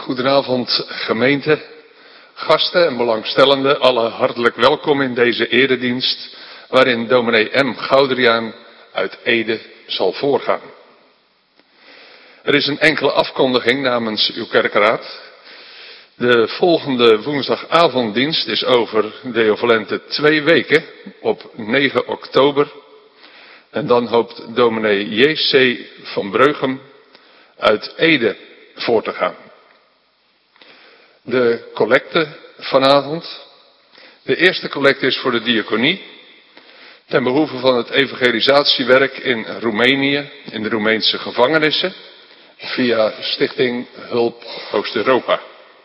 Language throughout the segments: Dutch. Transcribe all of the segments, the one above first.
Goedenavond gemeente, gasten en belangstellenden, alle hartelijk welkom in deze eredienst waarin dominee M. Goudriaan uit Ede zal voorgaan. Er is een enkele afkondiging namens uw kerkraad. De volgende woensdagavonddienst is over Deo volente 2 weken op 9 oktober. En dan hoopt dominee J.C. van Breugem uit Ede voor te gaan. De collecte vanavond. De eerste collecte is voor de diaconie. Ten behoeve van het evangelisatiewerk in Roemenië, in de Roemeense gevangenissen. Via Stichting Hulp Oost-Europa.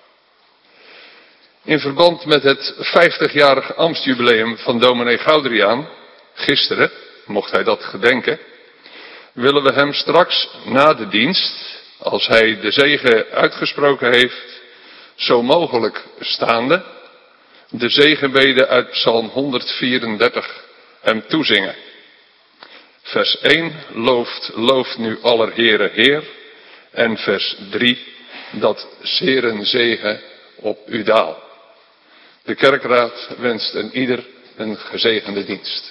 In verband met het 50-jarig ambtsjubileum van dominee Goudriaan, gisteren, mocht hij dat gedenken, willen we hem straks na de dienst, als hij de zegen uitgesproken heeft, zo mogelijk staande, de zegenbede uit Psalm 134 hem toezingen. Vers 1, looft nu aller Heere Heer. En vers 3, dat zeren zegen op u daal. De kerkraad wenst een ieder een gezegende dienst.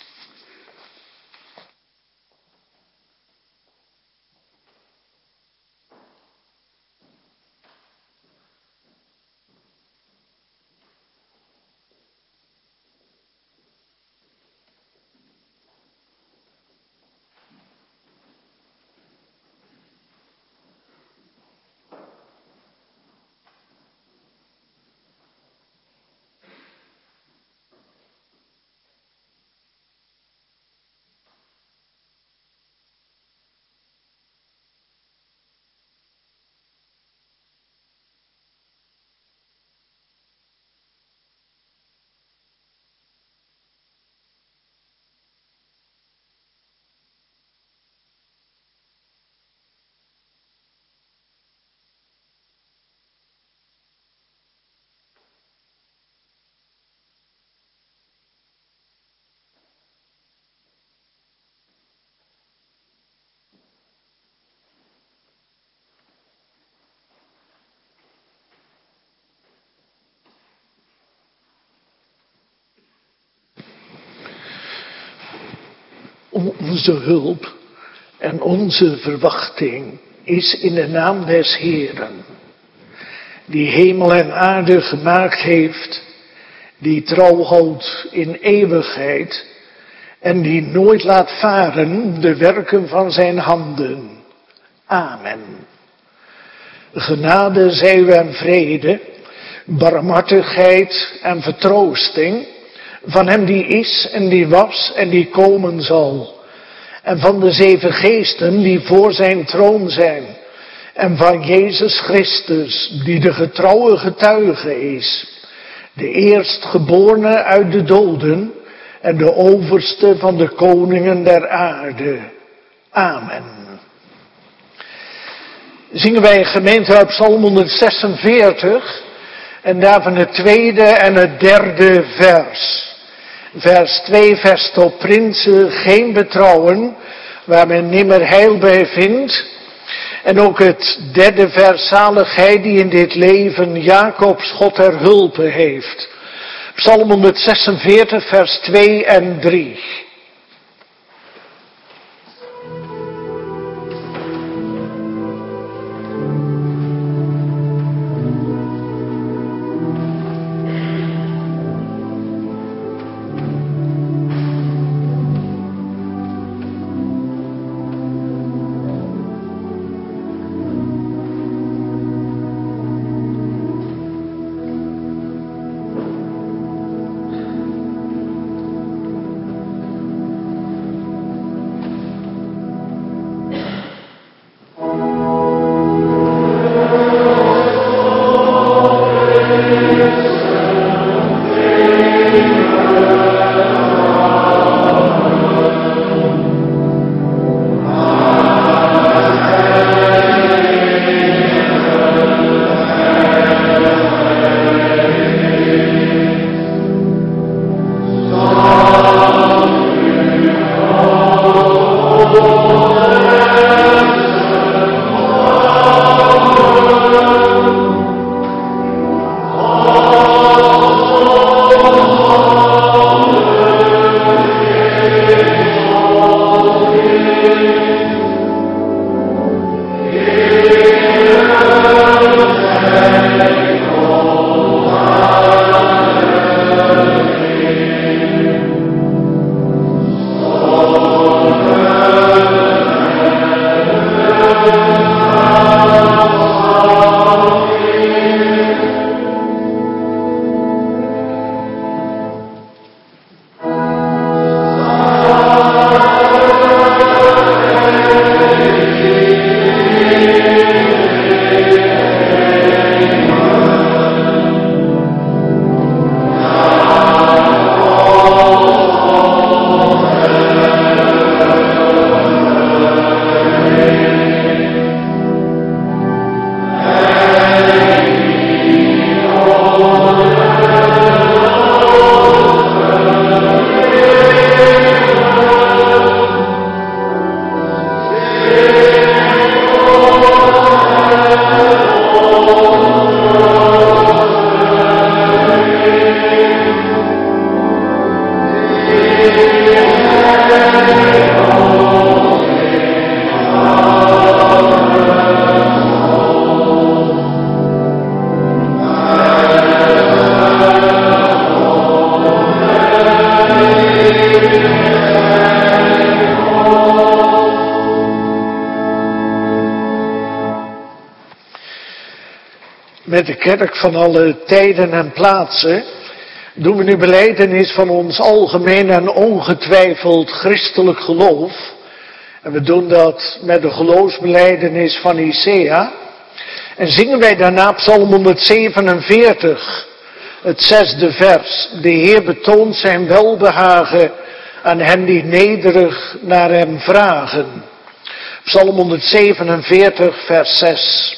Onze hulp en onze verwachting is in de naam des Heeren, die hemel en aarde gemaakt heeft, die trouw houdt in eeuwigheid en die nooit laat varen de werken van zijn handen. Amen. Genade zij u en vrede, barmhartigheid en vertroosting van hem die is en die was en die komen zal. En van de 7 geesten die voor zijn troon zijn. En van Jezus Christus die de getrouwe getuige is. De eerstgeborene uit de doden en de overste van de koningen der aarde. Amen. Zingen wij gemeente uit Psalm 146 en daarvan het 2e en het 3e vers. Vers 2, vers tot prinsen, geen betrouwen, waar men nimmer heil bij vindt. En ook het 3e vers, zaligheid die in dit leven Jacobs God ter hulpe heeft. Psalm 146, vers 2 en 3. Met de kerk van alle tijden en plaatsen doen we nu belijdenis van ons algemeen en ongetwijfeld christelijk geloof. En we doen dat met de geloofsbelijdenis van Nicea. En zingen wij daarna Psalm 147, het 6e vers. De Heer betoont zijn welbehagen aan hen die nederig naar hem vragen. Psalm 147, vers 6.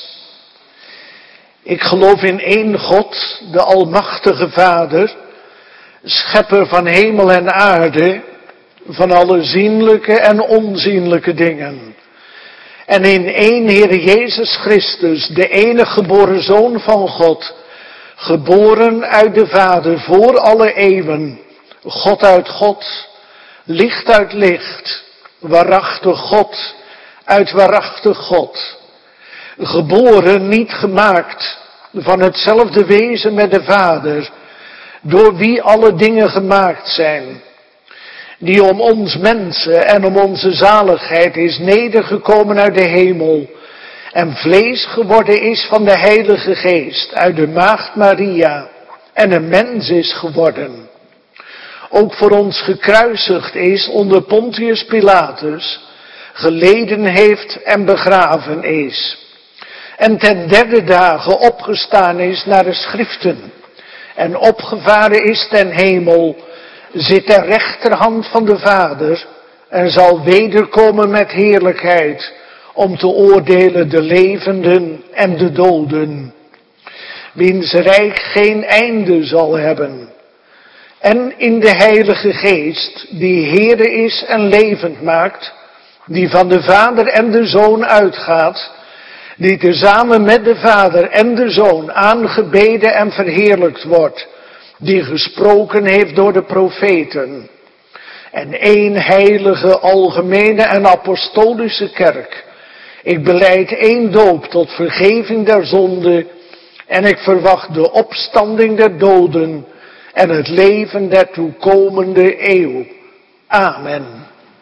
Ik geloof in één God, de Almachtige Vader, schepper van hemel en aarde, van alle zienlijke en onzienlijke dingen. En in één Heer Jezus Christus, de enige geboren Zoon van God, geboren uit de Vader voor alle eeuwen, God uit God, licht uit licht, waarachtig God uit waarachtig God. Geboren, niet gemaakt, van hetzelfde wezen met de Vader, door wie alle dingen gemaakt zijn, die om ons mensen en om onze zaligheid is nedergekomen uit de hemel en vlees geworden is van de Heilige Geest uit de Maagd Maria en een mens is geworden. Ook voor ons gekruisigd is onder Pontius Pilatus, geleden heeft en begraven is. En ten derde dagen opgestaan is naar de schriften en opgevaren is ten hemel, zit ter rechterhand van de Vader en zal wederkomen met heerlijkheid om te oordelen de levenden en de doden, wiens rijk geen einde zal hebben. En in de Heilige Geest, die Heere is en levend maakt, die van de Vader en de Zoon uitgaat, die tezamen met de Vader en de Zoon aangebeden en verheerlijkt wordt, die gesproken heeft door de profeten. En één heilige, algemene en apostolische kerk. Ik belijd één doop tot vergeving der zonde en ik verwacht de opstanding der doden en het leven der toekomende eeuw. Amen.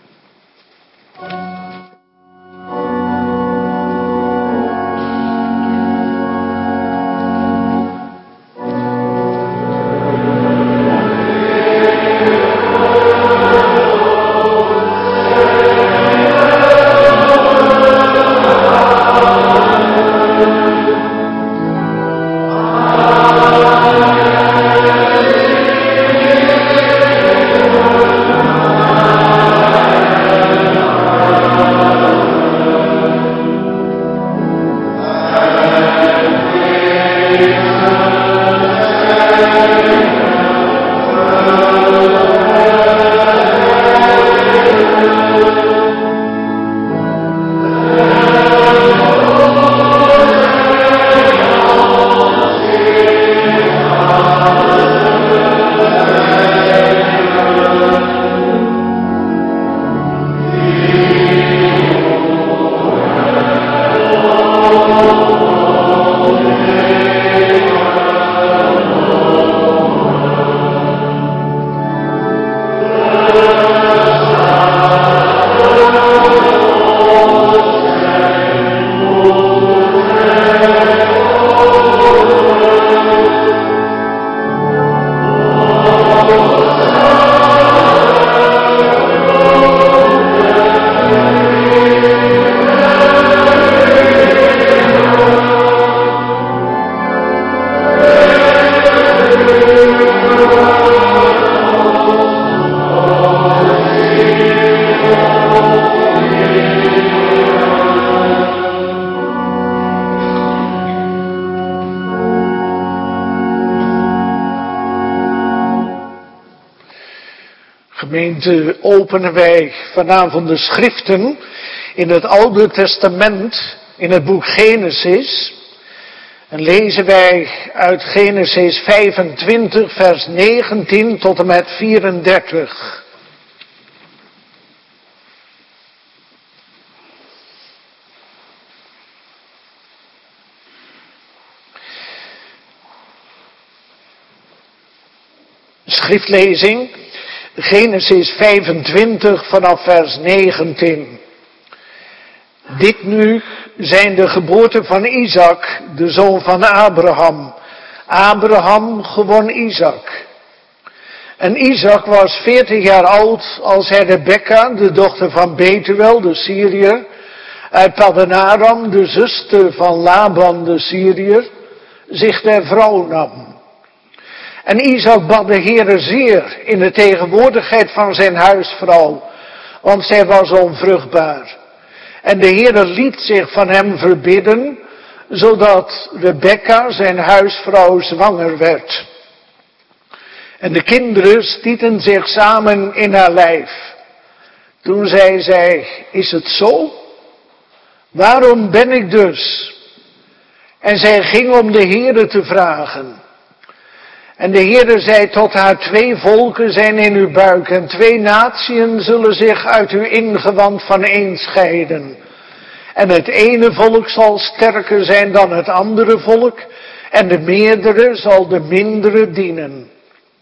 Gemeente, openen wij vanavond de schriften in het Oude Testament, in het boek Genesis. En lezen wij uit Genesis 25, vers 19 tot en met 34. Schriftlezing, Genesis 25 vanaf vers 19. Dit nu zijn de geboorten van Isaac, de zoon van Abraham. Abraham gewoon Isaac. En Isaac was 40 jaar oud als hij Rebekka, de dochter van Betuel, de Syriër, uit Paddan Aram, de zuster van Laban, de Syriër, zich ter vrouw nam. En Isaac bad de Heere zeer in de tegenwoordigheid van zijn huisvrouw, want zij was onvruchtbaar. En de Heere liet zich van hem verbidden, zodat Rebekka, zijn huisvrouw, zwanger werd. En de kinderen stieten zich samen in haar lijf. Toen zei zij, is het zo? Waarom ben ik dus? En zij ging om de Heere te vragen. En de Heere zei tot haar, 2 volken zijn in uw buik en 2 natieën zullen zich uit uw ingewand vaneen scheiden. En het ene volk zal sterker zijn dan het andere volk en de meerdere zal de mindere dienen.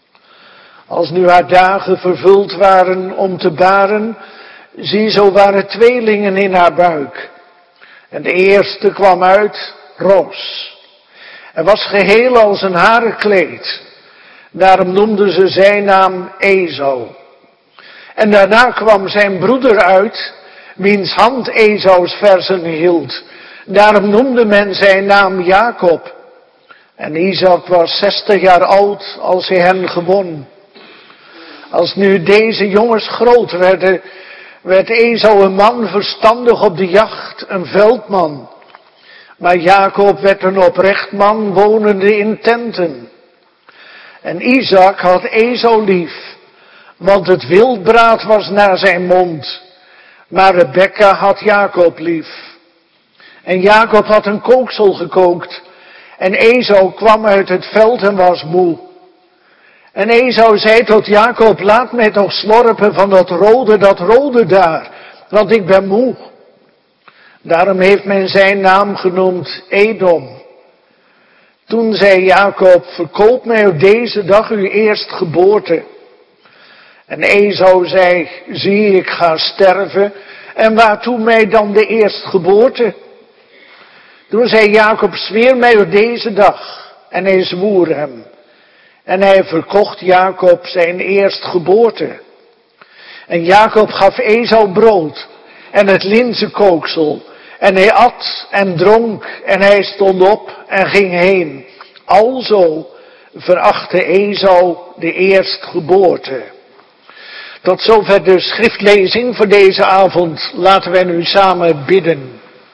Als nu haar dagen vervuld waren om te baren, zie zo waren tweelingen in haar buik. En de eerste kwam uit, roos. En was geheel als een haren kleed. Daarom noemden ze zijn naam Esau. En daarna kwam zijn broeder uit, wiens hand Esau's verzen hield. Daarom noemde men zijn naam Jacob. En Isaac was 60 jaar oud als hij hen gewon. Als nu deze jongens groot werden, werd Esau een man verstandig op de jacht, een veldman. Maar Jacob werd een oprecht man, wonende in tenten. En Isaac had Esau lief, want het wildbraad was naar zijn mond. Maar Rebekka had Jacob lief. En Jacob had een kooksel gekookt. En Esau kwam uit het veld en was moe. En Esau zei tot Jacob, laat mij toch slorpen van dat rode daar, want ik ben moe. Daarom heeft men zijn naam genoemd Edom. Toen zei Jacob, verkoop mij op deze dag uw eerstgeboorte. En Esau zei, zie ik ga sterven, en waartoe mij dan de eerstgeboorte? Toen zei Jacob, zweer mij op deze dag, en hij zwoer hem. En hij verkocht Jacob zijn eerstgeboorte. En Jacob gaf Esau brood en het linzenkooksel. En hij at en dronk en hij stond op en ging heen. Alzo verachtte Esau de eerstgeboorte. Tot zover de schriftlezing voor deze avond. Laten wij nu samen bidden.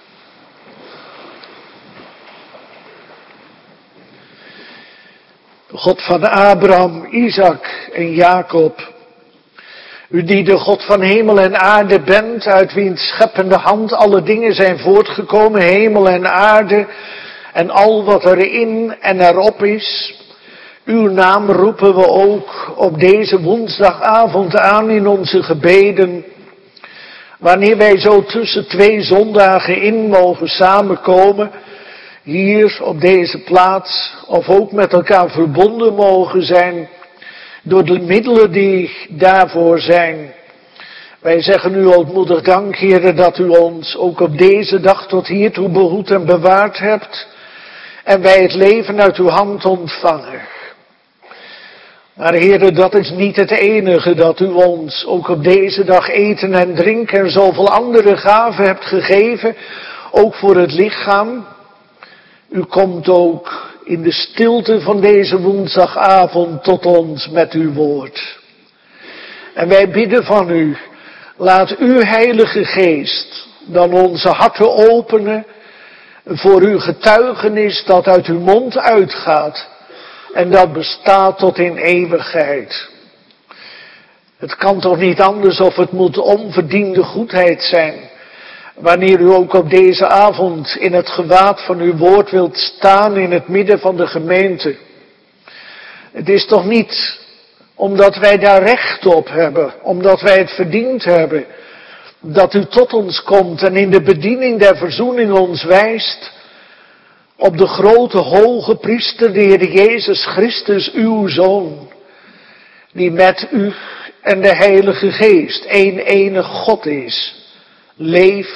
God van Abraham, Isaac en Jacob. U die de God van hemel en aarde bent, uit wiens scheppende hand alle dingen zijn voortgekomen, hemel en aarde en al wat erin en erop is. Uw naam roepen we ook op deze woensdagavond aan in onze gebeden, wanneer wij zo tussen 2 zondagen in mogen samenkomen, hier op deze plaats, of ook met elkaar verbonden mogen zijn, door de middelen die daarvoor zijn. Wij zeggen u ootmoedig dank, Heere, dat u ons ook op deze dag tot hiertoe behoed en bewaard hebt, en wij het leven uit uw hand ontvangen. Maar Heere, dat is niet het enige, dat u ons ook op deze dag eten en drinken en zoveel andere gaven hebt gegeven, ook voor het lichaam. U komt ook in de stilte van deze woensdagavond tot ons met uw woord. En wij bidden van u, laat uw Heilige Geest dan onze harten openen voor uw getuigenis dat uit uw mond uitgaat en dat bestaat tot in eeuwigheid. Het kan toch niet anders of het moet onverdiende goedheid zijn, wanneer u ook op deze avond in het gewaad van uw woord wilt staan in het midden van de gemeente. Het is toch niet omdat wij daar recht op hebben, omdat wij het verdiend hebben, dat u tot ons komt en in de bediening der verzoening ons wijst op de grote hoge priester, de Heer Jezus Christus, uw Zoon, die met u en de Heilige Geest één enig God is, leeft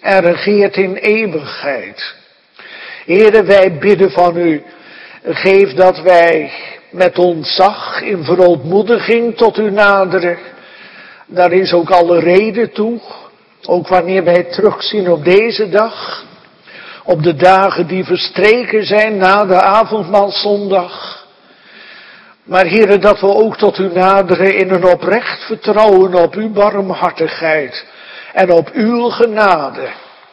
en regeert in eeuwigheid. Heere, wij bidden van u, geef dat wij met ontzag in verootmoediging tot u naderen. Daar is ook alle reden toe, ook wanneer wij terugzien op deze dag, op de dagen die verstreken zijn na de avondmaalszondag. Maar Heere, dat we ook tot u naderen in een oprecht vertrouwen op uw barmhartigheid en op uw genade.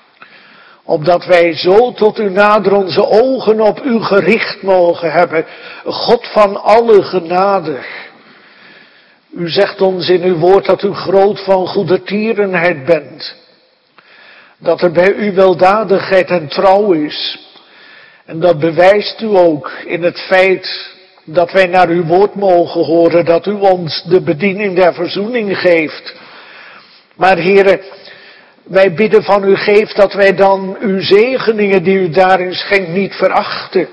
Opdat wij zo tot u naderen onze ogen op u gericht mogen hebben, God van alle genade. U zegt ons in uw woord dat u groot van goedertierenheid bent. Dat er bij u weldadigheid en trouw is. En dat bewijst u ook in het feit dat wij naar uw woord mogen horen, dat u ons de bediening der verzoening geeft. Maar Heere, wij bidden van u, geef dat wij dan uw zegeningen die u daarin schenkt niet verachten.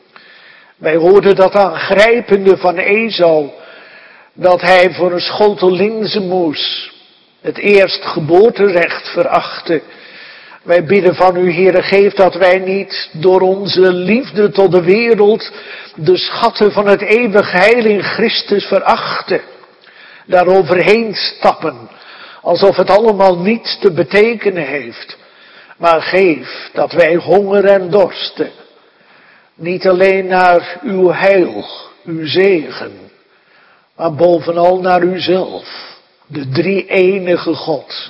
Wij hoorden dat aangrijpende van Esau, dat hij voor een schotel linzenmoes het eerstgeboorterecht verachtte. Wij bidden van u, Heere, geef dat wij niet door onze liefde tot de wereld de schatten van het eeuwig heil in Christus verachten. Daaroverheen stappen, alsof het allemaal niets te betekenen heeft. Maar geef dat wij honger en dorsten, niet alleen naar uw heil, uw zegen, maar bovenal naar uzelf, de drie-enige God.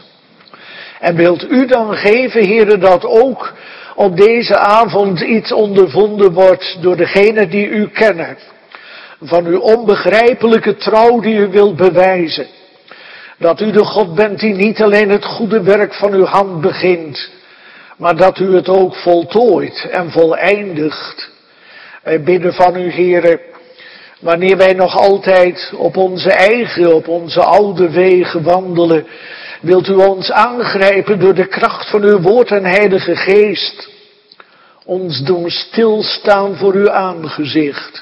En wilt u dan geven, Heere, dat ook op deze avond iets ondervonden wordt door degenen die u kennen. Van uw onbegrijpelijke trouw die u wilt bewijzen. Dat u de God bent die niet alleen het goede werk van uw hand begint, maar dat u het ook voltooit en voleindigt. Wij bidden van u, Heere, wanneer wij nog altijd op onze oude wegen wandelen, wilt u ons aangrijpen door de kracht van uw woord en Heilige Geest. Ons doen stilstaan voor uw aangezicht.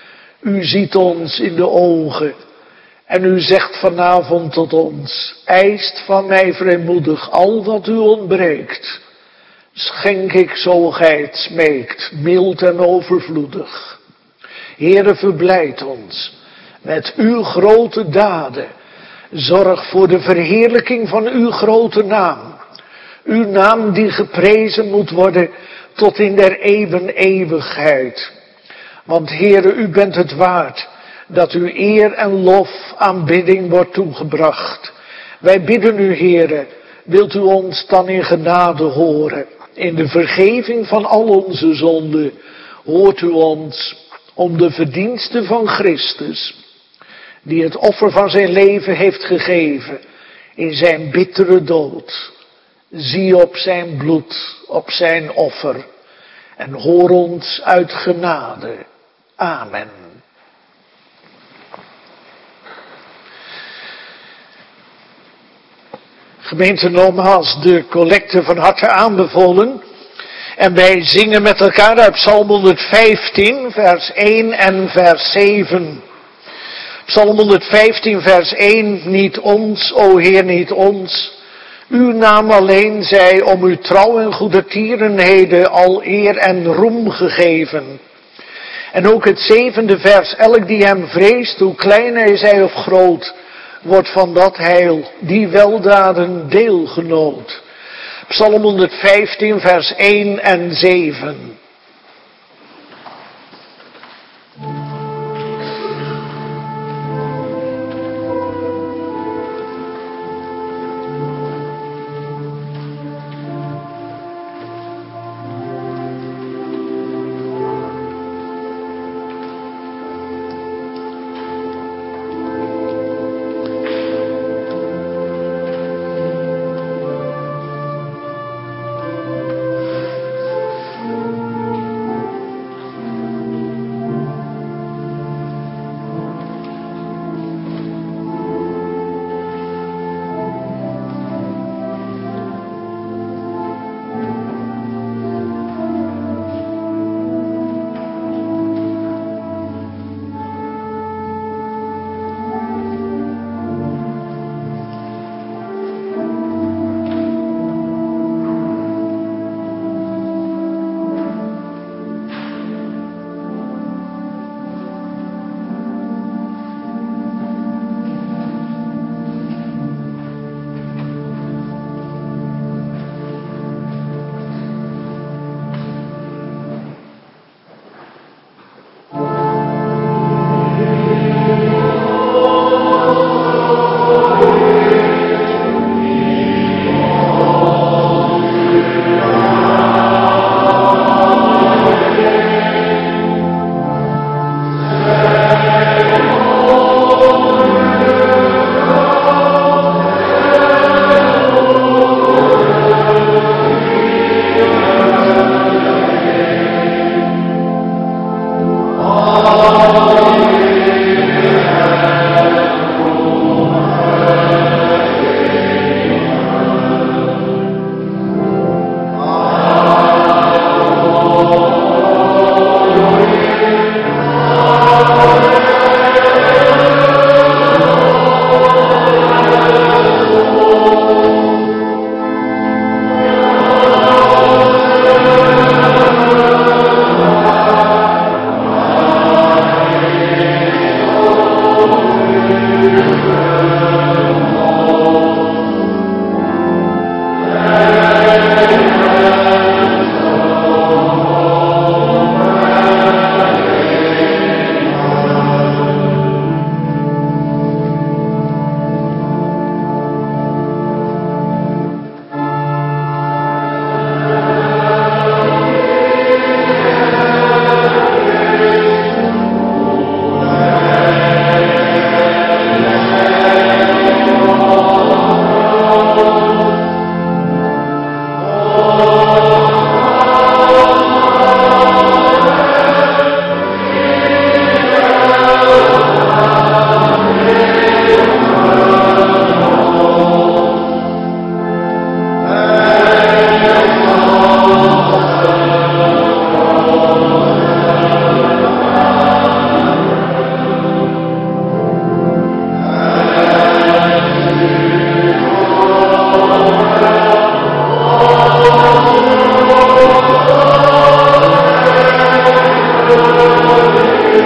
U ziet ons in de ogen. En u zegt vanavond tot ons, eist van mij vrijmoedig al wat u ontbreekt. Schenk ik zo gij het smeekt, mild en overvloedig. Heere, verblijd ons met uw grote daden. Zorg voor de verheerlijking van uw grote naam. Uw naam die geprezen moet worden tot in der eeuwen eeuwigheid. Want Heere, u bent het waard dat uw eer en lof aanbidding wordt toegebracht. Wij bidden u, Heere, wilt u ons dan in genade horen. In de vergeving van al onze zonden hoort u ons om de verdiensten van Christus, die het offer van zijn leven heeft gegeven in zijn bittere dood. Zie op zijn bloed, op zijn offer en hoor ons uit genade. Amen. Gemeente, nogmaals de collecte van harte aanbevolen. En wij zingen met elkaar uit Psalm 115, vers 1 en vers 7. Psalm 115, vers 1. Niet ons, o Heer, niet ons. Uw naam alleen zij om uw trouw en goedertierenheden al eer en roem gegeven. En ook het 7e vers. Elk die hem vreest, hoe klein hij zij of groot, wordt van dat heil, die weldaden deelgenoot. Psalm 115, vers 1 en 7.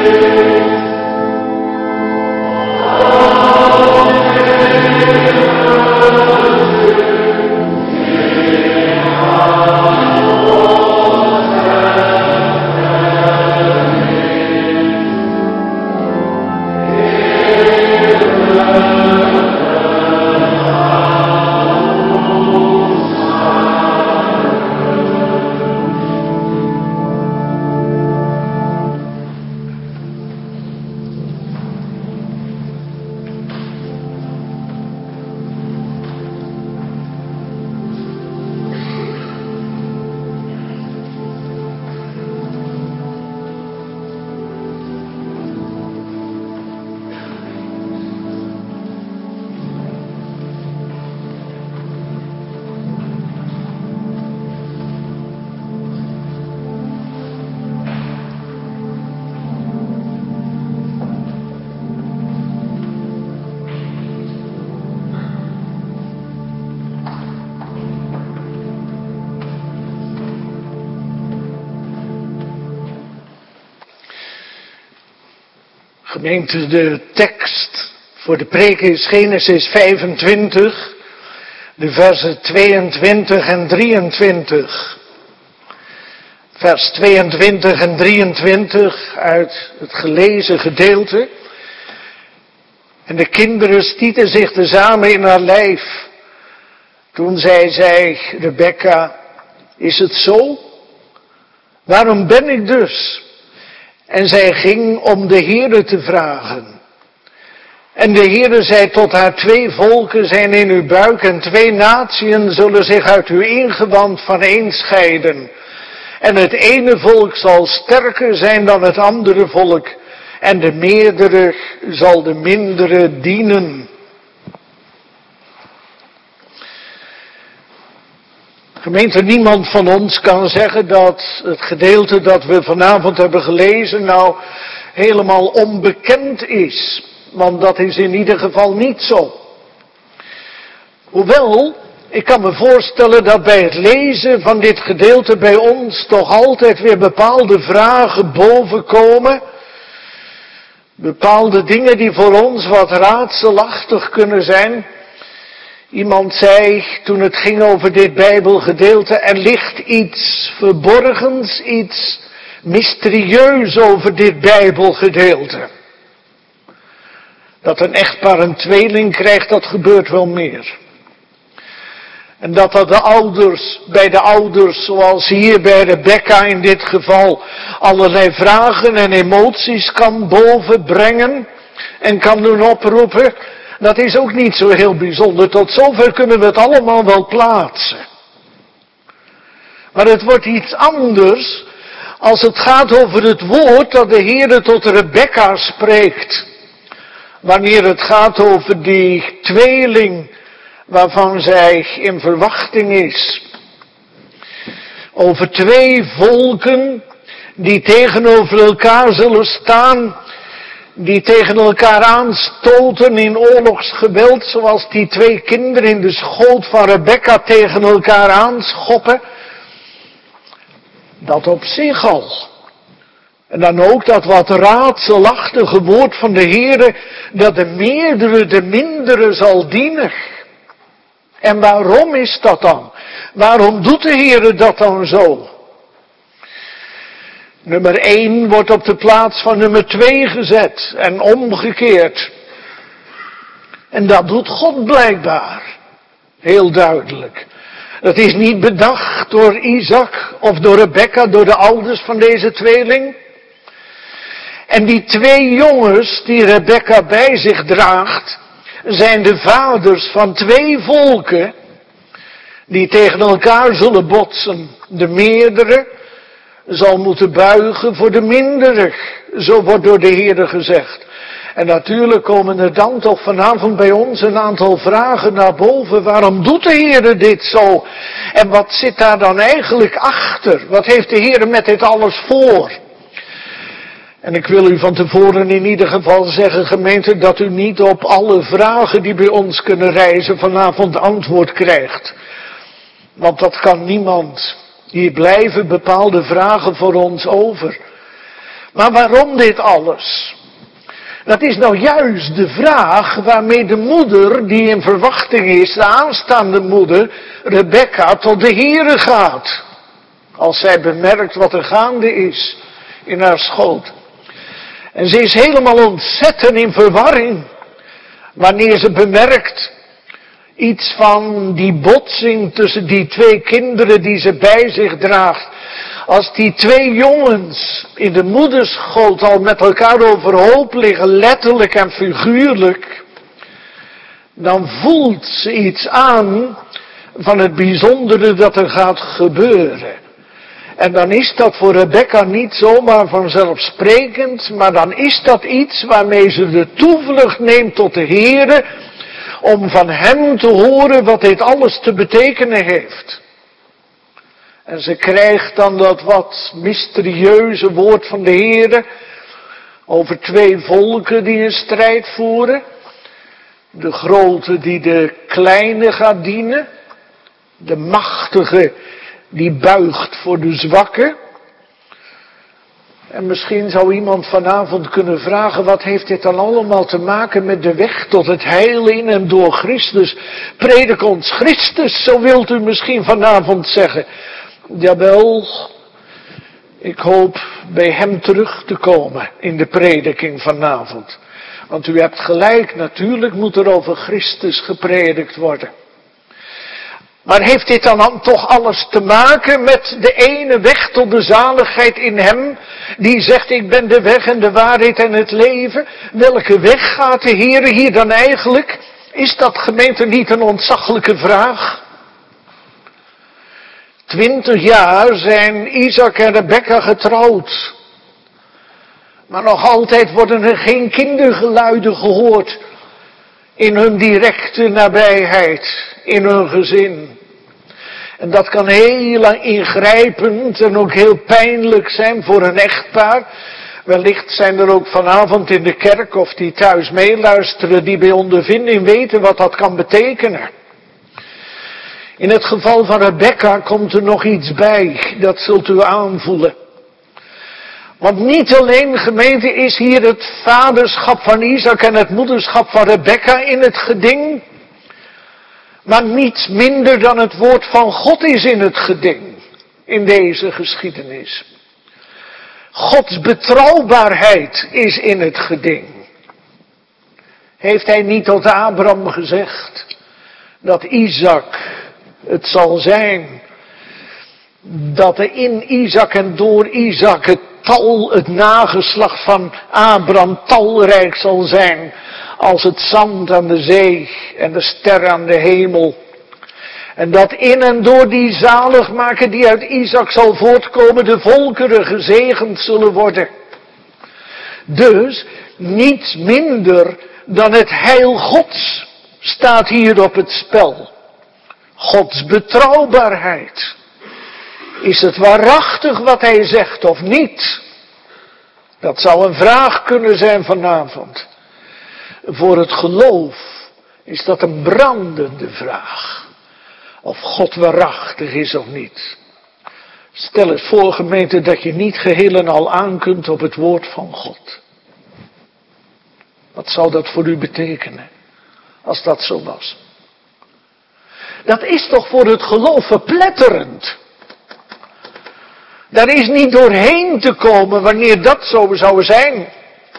Gemeente, de tekst voor de preek is Genesis 25, de versen 22 en 23. Vers 22 en 23 uit het gelezen gedeelte. En de kinderen stieten zich tezamen in haar lijf. Toen zei Rebekka, is het zo? Waarom ben ik dus? En zij ging om de Heere te vragen. En de Heere zei tot haar, 2 volken zijn in uw buik en 2 natieën zullen zich uit uw ingewand vaneenscheiden. En het ene volk zal sterker zijn dan het andere volk en de meerdere zal de mindere dienen. Gemeente, niemand van ons kan zeggen dat het gedeelte dat we vanavond hebben gelezen nou helemaal onbekend is. Want dat is in ieder geval niet zo. Hoewel, ik kan me voorstellen dat bij het lezen van dit gedeelte bij ons toch altijd weer bepaalde vragen bovenkomen. Bepaalde dingen die voor ons wat raadselachtig kunnen zijn. Iemand zei, toen het ging over dit Bijbelgedeelte, er ligt iets verborgens, iets mysterieus over dit Bijbelgedeelte. Dat een echtpaar een tweeling krijgt, dat gebeurt wel meer. En dat bij de ouders, zoals hier bij Rebekka in dit geval, allerlei vragen en emoties kan bovenbrengen en kan doen oproepen. Dat is ook niet zo heel bijzonder. Tot zover kunnen we het allemaal wel plaatsen. Maar het wordt iets anders als het gaat over het woord dat de Heere tot Rebekka spreekt. Wanneer het gaat over die tweeling waarvan zij in verwachting is. Over 2 volken die tegenover elkaar zullen staan, die tegen elkaar aanstoten in oorlogsgeweld, zoals die 2 kinderen in de schoot van Rebekka tegen elkaar aanschoppen. Dat op zich al. En dan ook dat wat raadselachtige woord van de Heere, dat de meerdere de mindere zal dienen. En waarom is dat dan? Waarom doet de Heere dat dan zo? Nummer 1 wordt op de plaats van nummer 2 gezet en omgekeerd. En dat doet God blijkbaar. Heel duidelijk. Dat is niet bedacht door Isaac of door Rebekka, door de ouders van deze tweeling. En die 2 jongens die Rebekka bij zich draagt, zijn de vaders van 2 volken die tegen elkaar zullen botsen. De meerdere zal moeten buigen voor de mindere. Zo wordt door de Heere gezegd. En natuurlijk komen er dan toch vanavond bij ons een aantal vragen naar boven. Waarom doet de Heere dit zo? En wat zit daar dan eigenlijk achter? Wat heeft de Heere met dit alles voor? En ik wil u van tevoren in ieder geval zeggen, gemeente, dat u niet op alle vragen die bij ons kunnen rijzen vanavond antwoord krijgt. Want dat kan niemand. Hier blijven bepaalde vragen voor ons over. Maar waarom dit alles? Dat is nou juist de vraag waarmee de moeder die in verwachting is, de aanstaande moeder, Rebecca, tot de Here gaat. Als zij bemerkt wat er gaande is in haar schoot. En ze is helemaal ontzettend in verwarring. Wanneer ze bemerkt iets van die botsing tussen die twee kinderen die ze bij zich draagt. Als die twee jongens in de moederschoot al met elkaar overhoop liggen, letterlijk en figuurlijk, dan voelt ze iets aan van het bijzondere dat er gaat gebeuren. En dan is dat voor Rebecca niet zomaar vanzelfsprekend, maar dan is dat iets waarmee ze de toevlucht neemt tot de Heere, om van Hem te horen wat dit alles te betekenen heeft. En ze krijgt dan dat wat mysterieuze woord van de Heere over twee volken die een strijd voeren. De grote die de kleine gaat dienen. De machtige die buigt voor de zwakke. En misschien zou iemand vanavond kunnen vragen, wat heeft dit dan allemaal te maken met de weg tot het heil in en door Christus? Predik ons Christus, zo wilt u misschien vanavond zeggen. Jawel, ik hoop bij hem terug te komen in de prediking vanavond. Want u hebt gelijk, natuurlijk moet er over Christus gepredikt worden. Maar heeft dit dan toch alles te maken met de ene weg tot de zaligheid in hem, die zegt ik ben de weg en de waarheid en het leven? Welke weg gaat de Heere hier dan eigenlijk? Is dat, gemeente, niet een ontzaglijke vraag? 20 jaar zijn Isaac en Rebecca getrouwd. Maar nog altijd worden er geen kindergeluiden gehoord in hun directe nabijheid, in hun gezin. En dat kan heel ingrijpend en ook heel pijnlijk zijn voor een echtpaar. Wellicht zijn er ook vanavond in de kerk of die thuis meeluisteren die bij ondervinding weten wat dat kan betekenen. In het geval van Rebecca komt er nog iets bij, dat zult u aanvoelen. Want niet alleen, gemeente, is hier het vaderschap van Isaac en het moederschap van Rebecca in het geding, maar niets minder dan het woord van God is in het geding, in deze geschiedenis. Gods betrouwbaarheid is in het geding. Heeft hij niet tot Abraham gezegd dat Isaac het zal zijn, dat er in Isaac en door Isaac het nageslacht van Abraham talrijk zal zijn, als het zand aan de zee en de ster aan de hemel. En dat in en door die zaligmaker die uit Isaac zal voortkomen, de volkeren gezegend zullen worden. Dus niets minder dan het heil Gods staat hier op het spel. Gods betrouwbaarheid. Is het waarachtig wat hij zegt of niet? Dat zou een vraag kunnen zijn vanavond. Voor het geloof is dat een brandende vraag. Of God waarachtig is of niet. Stel eens voor, gemeente, dat je niet geheel en al aan kunt op het woord van God. Wat zou dat voor u betekenen, als dat zo was? Dat is toch voor het geloof verpletterend. Daar is niet doorheen te komen wanneer dat zo zou zijn.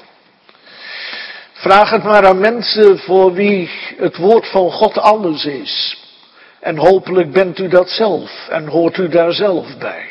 Vraag het maar aan mensen voor wie het woord van God alles is. En hopelijk bent u dat zelf en hoort u daar zelf bij.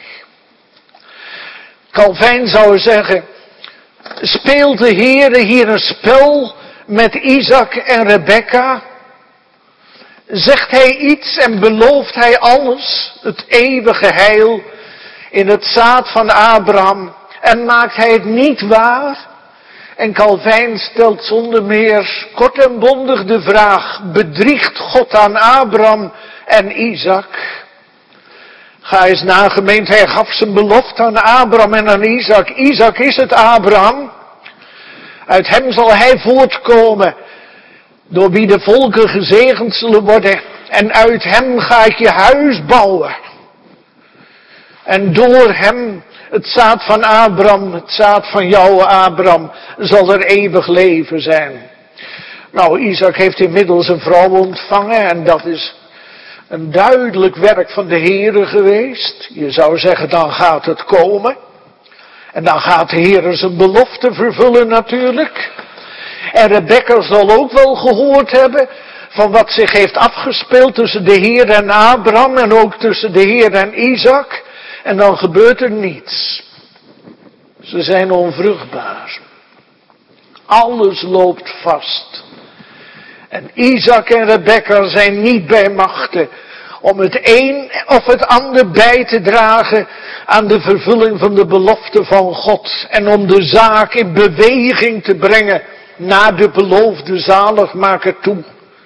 Calvijn zou zeggen, speelt de Heere hier een spel met Isaac en Rebecca? Zegt hij iets en belooft hij alles, het eeuwige heil, in het zaad van Abraham, en maakt hij het niet waar? En Calvijn stelt zonder meer kort en bondig de vraag, bedriegt God aan Abraham en Isaac? Ga eens na, gemeente, hij gaf zijn belofte aan Abraham en aan Isaac. Isaac is het Abraham. Uit hem zal hij voortkomen, door wie de volken gezegend zullen worden. En uit hem ga ik je huis bouwen. En door hem Het zaad van Abraham, het zaad van jou Abraham, zal er eeuwig leven zijn. Nou, Isaac heeft inmiddels een vrouw ontvangen en dat is een duidelijk werk van de Heere geweest. Je zou zeggen, dan gaat het komen. En dan gaat de Heere zijn belofte vervullen natuurlijk. En Rebekka zal ook wel gehoord hebben van wat zich heeft afgespeeld tussen de Heer en Abraham en ook tussen de Heer en Isaac. En dan gebeurt er niets. Ze zijn onvruchtbaar. Alles loopt vast. En Isaac en Rebekka zijn niet bij machten om het een of het ander bij te dragen aan de vervulling van de belofte van God. En om de zaak in beweging te brengen naar de beloofde zaligmaker toe.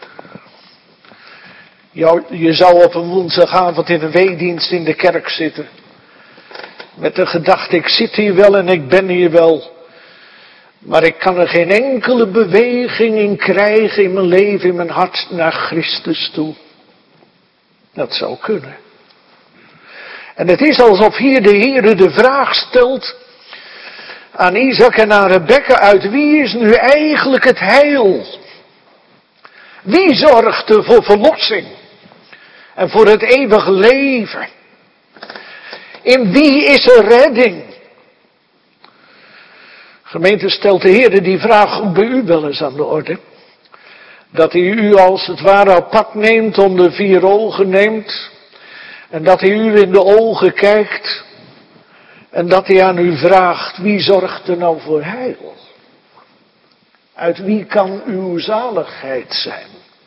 Je zou op een woensdagavond in een weedienst in de kerk zitten. Met de gedachte, ik zit hier wel en ik ben hier wel. Maar ik kan er geen enkele beweging in krijgen in mijn leven, in mijn hart naar Christus toe. Dat zou kunnen. En het is alsof hier de Heere de vraag stelt aan Isaac en aan Rebekka, uit wie is nu eigenlijk het heil? Wie zorgt er voor verlossing en voor het eeuwige leven? In wie is er redding? Gemeente, stelt de Heer die vraag ook bij u wel eens aan de orde. Dat hij u als het ware apart neemt, onder 4 ogen neemt. En dat hij u in de ogen kijkt. En dat hij aan u vraagt, wie zorgt er nou voor heil? Uit wie kan uw zaligheid zijn?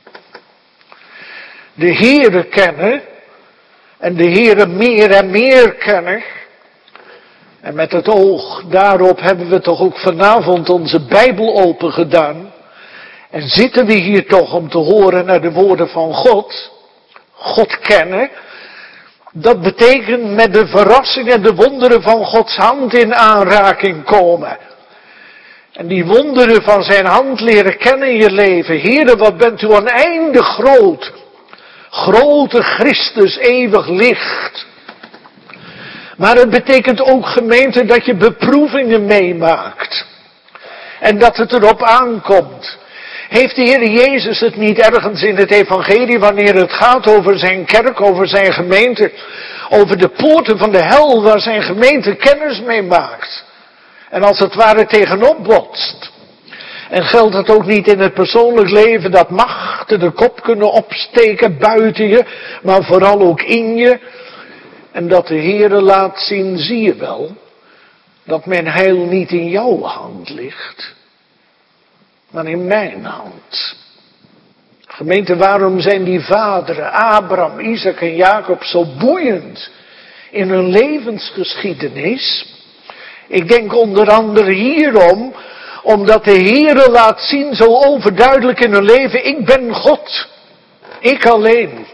De Heere kennen. En de Heere meer en meer kennen. En met het oog daarop hebben we toch ook vanavond onze Bijbel open gedaan. En zitten we hier toch om te horen naar de woorden van God. God kennen. Dat betekent met de verrassing en de wonderen van Gods hand in aanraking komen. En die wonderen van zijn hand leren kennen in je leven. Heere, wat bent u oneindig groot. Grote Christus, eeuwig licht. Maar het betekent ook, gemeente, dat je beproevingen meemaakt. En dat het erop aankomt. Heeft de Heer Jezus het niet ergens in het evangelie, wanneer het gaat over zijn kerk, over zijn gemeente, over de poorten van de hel waar zijn gemeente kennis mee maakt. En als het ware tegenop botst. En geldt het ook niet in het persoonlijk leven dat machten de kop kunnen opsteken buiten je, maar vooral ook in je. En dat de Heere laat zien, zie je wel, dat mijn heil niet in jouw hand ligt, maar in mijn hand. Gemeente, waarom zijn die vaderen, Abraham, Isaac en Jacob, zo boeiend in hun levensgeschiedenis? Ik denk onder andere hierom, omdat de Heere laat zien zo overduidelijk in hun leven, ik ben God, ik alleen.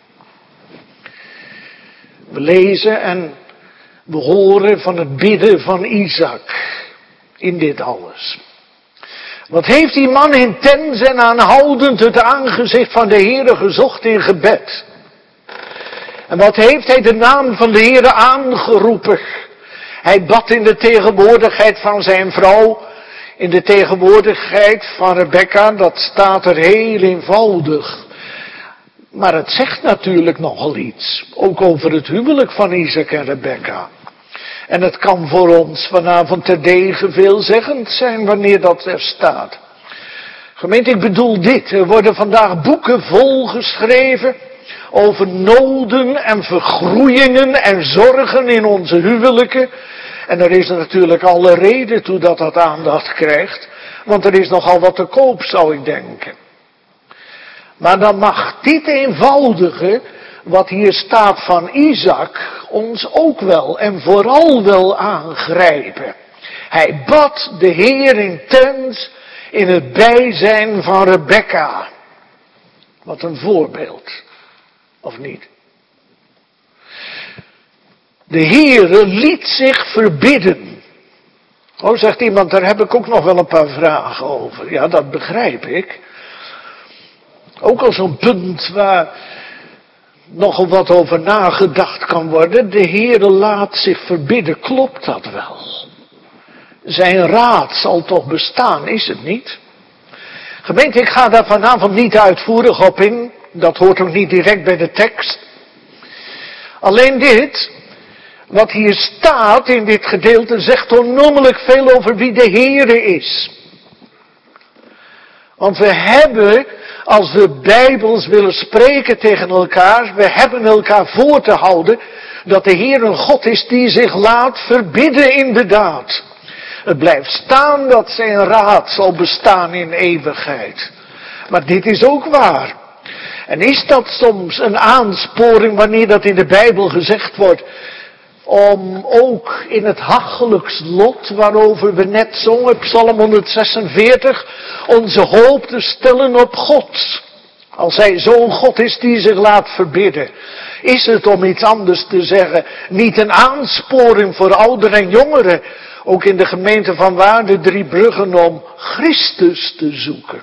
We lezen en we horen van het bidden van Isaac in dit alles. Wat heeft die man intens en aanhoudend het aangezicht van de Heere gezocht in gebed? En wat heeft hij de naam van de Heere aangeroepen? Hij bad in de tegenwoordigheid van zijn vrouw, in de tegenwoordigheid van Rebekka, dat staat er heel eenvoudig. Maar het zegt natuurlijk nogal iets, ook over het huwelijk van Isaac en Rebekka. En het kan voor ons vanavond terdege veelzeggend zijn wanneer dat er staat. Gemeente, ik bedoel dit, er worden vandaag boeken volgeschreven over noden en vergroeiingen en zorgen in onze huwelijken. En er is natuurlijk alle reden toe dat dat aandacht krijgt, want er is nogal wat te koop, zou ik denken. Maar dan mag dit eenvoudige, wat hier staat van Isaac, ons ook wel en vooral wel aangrijpen. Hij bad de Heer intens in het bijzijn van Rebekka. Wat een voorbeeld, of niet? De Heere liet zich verbidden. Oh, zegt iemand, daar heb ik ook nog wel een paar vragen over. Ja, dat begrijp ik. Ook al zo'n punt waar nogal wat over nagedacht kan worden. De Heere laat zich verbidden, klopt dat wel? Zijn raad zal toch bestaan, is het niet? Gemeente, ik ga daar vanavond niet uitvoerig op in. Dat hoort ook niet direct bij de tekst. Alleen dit, wat hier staat in dit gedeelte, zegt onnoemelijk veel over wie de Heere is. Want we hebben, als we bijbels willen spreken tegen elkaar, we hebben elkaar voor te houden dat de Heer een God is die zich laat verbidden inderdaad. Het blijft staan dat zijn raad zal bestaan in eeuwigheid. Maar dit is ook waar. En is dat soms een aansporing wanneer dat in de Bijbel gezegd wordt, om ook in het hachelijks lot waarover we net zongen, Psalm 146, onze hoop te stellen op God. Als hij zo'n God is die zich laat verbidden, is het, om iets anders te zeggen, niet een aansporing voor ouderen en jongeren, ook in de gemeente van Waarden Driebruggen, om Christus te zoeken.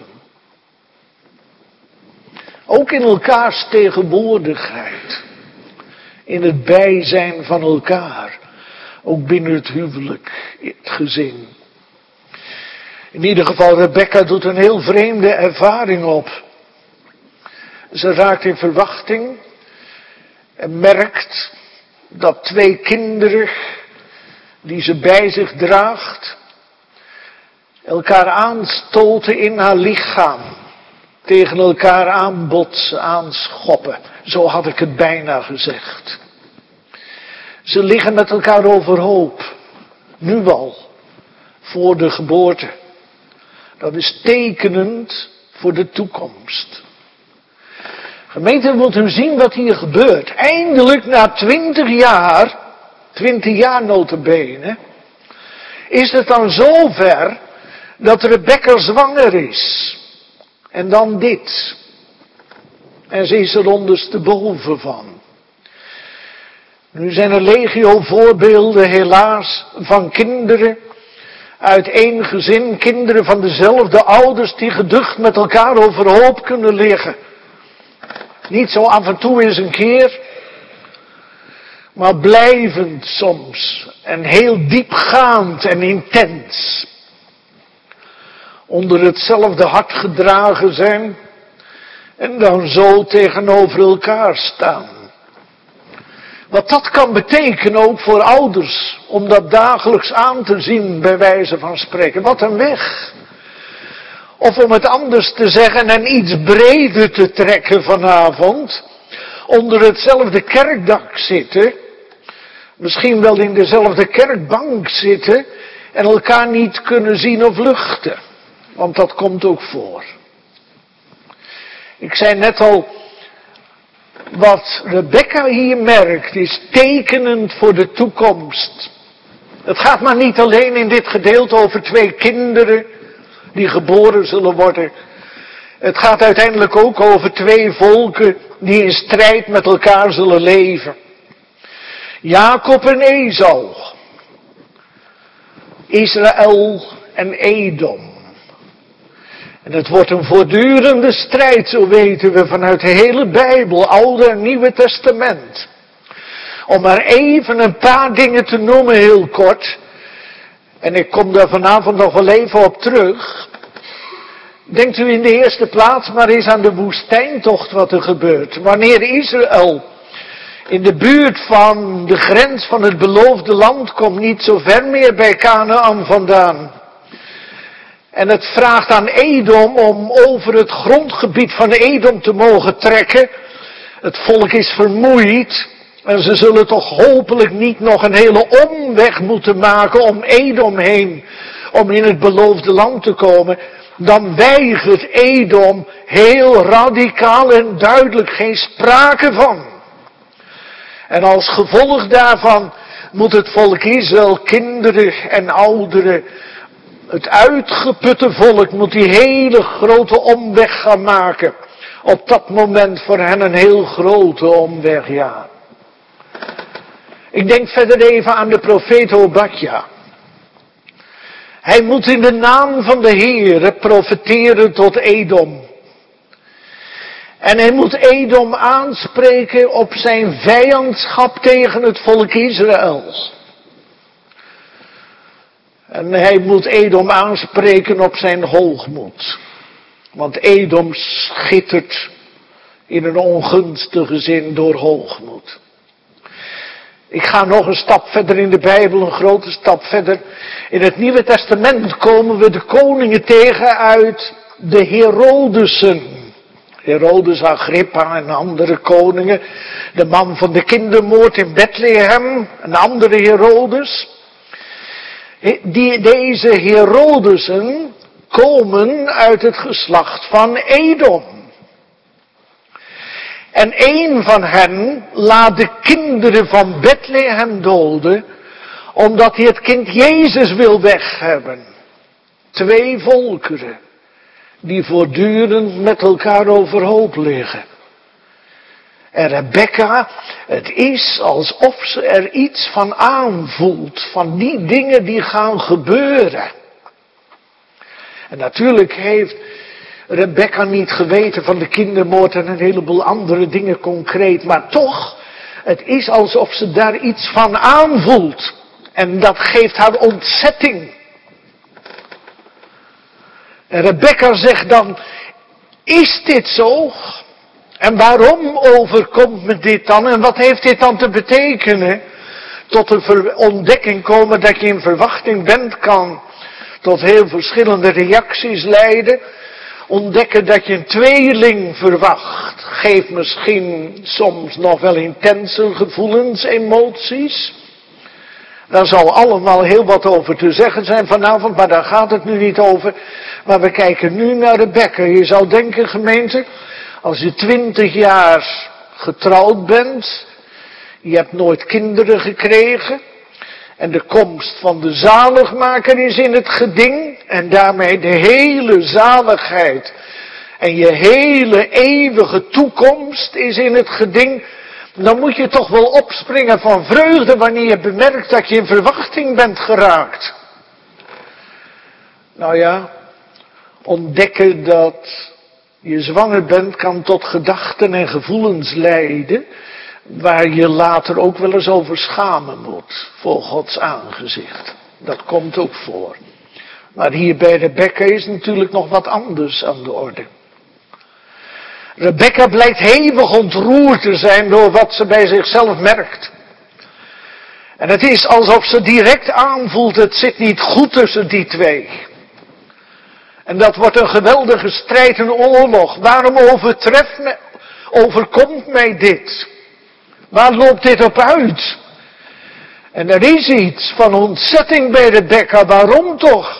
Ook in elkaars tegenwoordigheid. In het bijzijn van elkaar. Ook binnen het huwelijk, het gezin. In ieder geval, Rebecca doet een heel vreemde ervaring op. Ze raakt in verwachting en merkt dat 2 kinderen die ze bij zich draagt, elkaar aanstoten in haar lichaam. Tegen elkaar aanbotsen, aanschoppen. Zo had ik het bijna gezegd. Ze liggen met elkaar overhoop. Nu al. Voor de geboorte. Dat is tekenend voor de toekomst. Gemeente, moet u zien wat hier gebeurt. Eindelijk na 20 jaar nota bene, is het dan zover dat Rebecca zwanger is. En dan dit. En ze is er ondersteboven van. Nu zijn er legio voorbeelden helaas van kinderen uit één gezin. Kinderen van dezelfde ouders die geducht met elkaar overhoop kunnen liggen. Niet zo af en toe eens een keer. Maar blijvend soms. En heel diepgaand en intens. Onder hetzelfde hart gedragen zijn en dan zo tegenover elkaar staan. Wat dat kan betekenen ook voor ouders, om dat dagelijks aan te zien bij wijze van spreken. Wat een weg. Of om het anders te zeggen en iets breder te trekken vanavond, onder hetzelfde kerkdak zitten, misschien wel in dezelfde kerkbank zitten en elkaar niet kunnen zien of luchten. Want dat komt ook voor. Ik zei net al, wat Rebecca hier merkt is tekenend voor de toekomst. Het gaat maar niet alleen in dit gedeelte over 2 kinderen die geboren zullen worden. Het gaat uiteindelijk ook over 2 volken die in strijd met elkaar zullen leven. Jacob en Esau. Israël en Edom. En het wordt een voortdurende strijd, zo weten we, vanuit de hele Bijbel, Oude en Nieuwe Testament. Om maar even een paar dingen te noemen, heel kort. En ik kom daar vanavond nog wel even op terug. Denkt u in de eerste plaats maar eens aan de woestijntocht wat er gebeurt. Wanneer Israël in de buurt van de grens van het beloofde land komt, niet zo ver meer bij Kanaan vandaan. En het vraagt aan Edom om over het grondgebied van Edom te mogen trekken. Het volk is vermoeid. En ze zullen toch hopelijk niet nog een hele omweg moeten maken om Edom heen. Om in het beloofde land te komen. Dan weigert Edom heel radicaal en duidelijk, geen sprake van. En als gevolg daarvan moet het volk Israël, kinderen en ouderen, het uitgeputte volk moet die hele grote omweg gaan maken. Op dat moment voor hen een heel grote omweg, ja. Ik denk verder even aan de profeet Obadja. Hij moet in de naam van de Heere profeteren tot Edom. En hij moet Edom aanspreken op zijn vijandschap tegen het volk Israël. En hij moet Edom aanspreken op zijn hoogmoed. Want Edom schittert in een ongunstige zin door hoogmoed. Ik ga nog een stap verder in de Bijbel, een grote stap verder. In het Nieuwe Testament komen we de koningen tegen uit de Herodesen. Herodes Agrippa en andere koningen. De man van de kindermoord in Bethlehem, een andere Herodes. Deze Herodesen komen uit het geslacht van Edom. En een van hen laat de kinderen van Bethlehem doden, omdat hij het kind Jezus wil weghebben. 2 volkeren, die voortdurend met elkaar overhoop liggen. En Rebecca, het is alsof ze er iets van aanvoelt, van die dingen die gaan gebeuren. En natuurlijk heeft Rebecca niet geweten van de kindermoord en een heleboel andere dingen concreet, maar toch, het is alsof ze daar iets van aanvoelt. En dat geeft haar ontzetting. En Rebecca zegt dan, is dit zo? En waarom overkomt me dit dan? En wat heeft dit dan te betekenen? Tot de ontdekking komen dat je in verwachting bent, kan tot heel verschillende reacties leiden. Ontdekken dat je een tweeling verwacht, geeft misschien soms nog wel intense gevoelens, emoties. Daar zal allemaal heel wat over te zeggen zijn vanavond, maar daar gaat het nu niet over. Maar we kijken nu naar Rebecca. Je zou denken, gemeente, als je 20 jaar getrouwd bent, je hebt nooit kinderen gekregen, en de komst van de zaligmaker is in het geding, en daarmee de hele zaligheid en je hele eeuwige toekomst is in het geding, dan moet je toch wel opspringen van vreugde wanneer je bemerkt dat je in verwachting bent geraakt. Nou ja, ontdekken dat je zwanger bent kan tot gedachten en gevoelens leiden, waar je later ook wel eens over schamen moet, voor Gods aangezicht. Dat komt ook voor. Maar hier bij Rebecca is natuurlijk nog wat anders aan de orde. Rebecca blijkt hevig ontroerd te zijn door wat ze bij zichzelf merkt. En het is alsof ze direct aanvoelt, het zit niet goed tussen die twee. En dat wordt een geweldige strijd en oorlog. Waarom overkomt mij dit? Waar loopt dit op uit? En er is iets van ontzetting bij Rebecca. Waarom toch?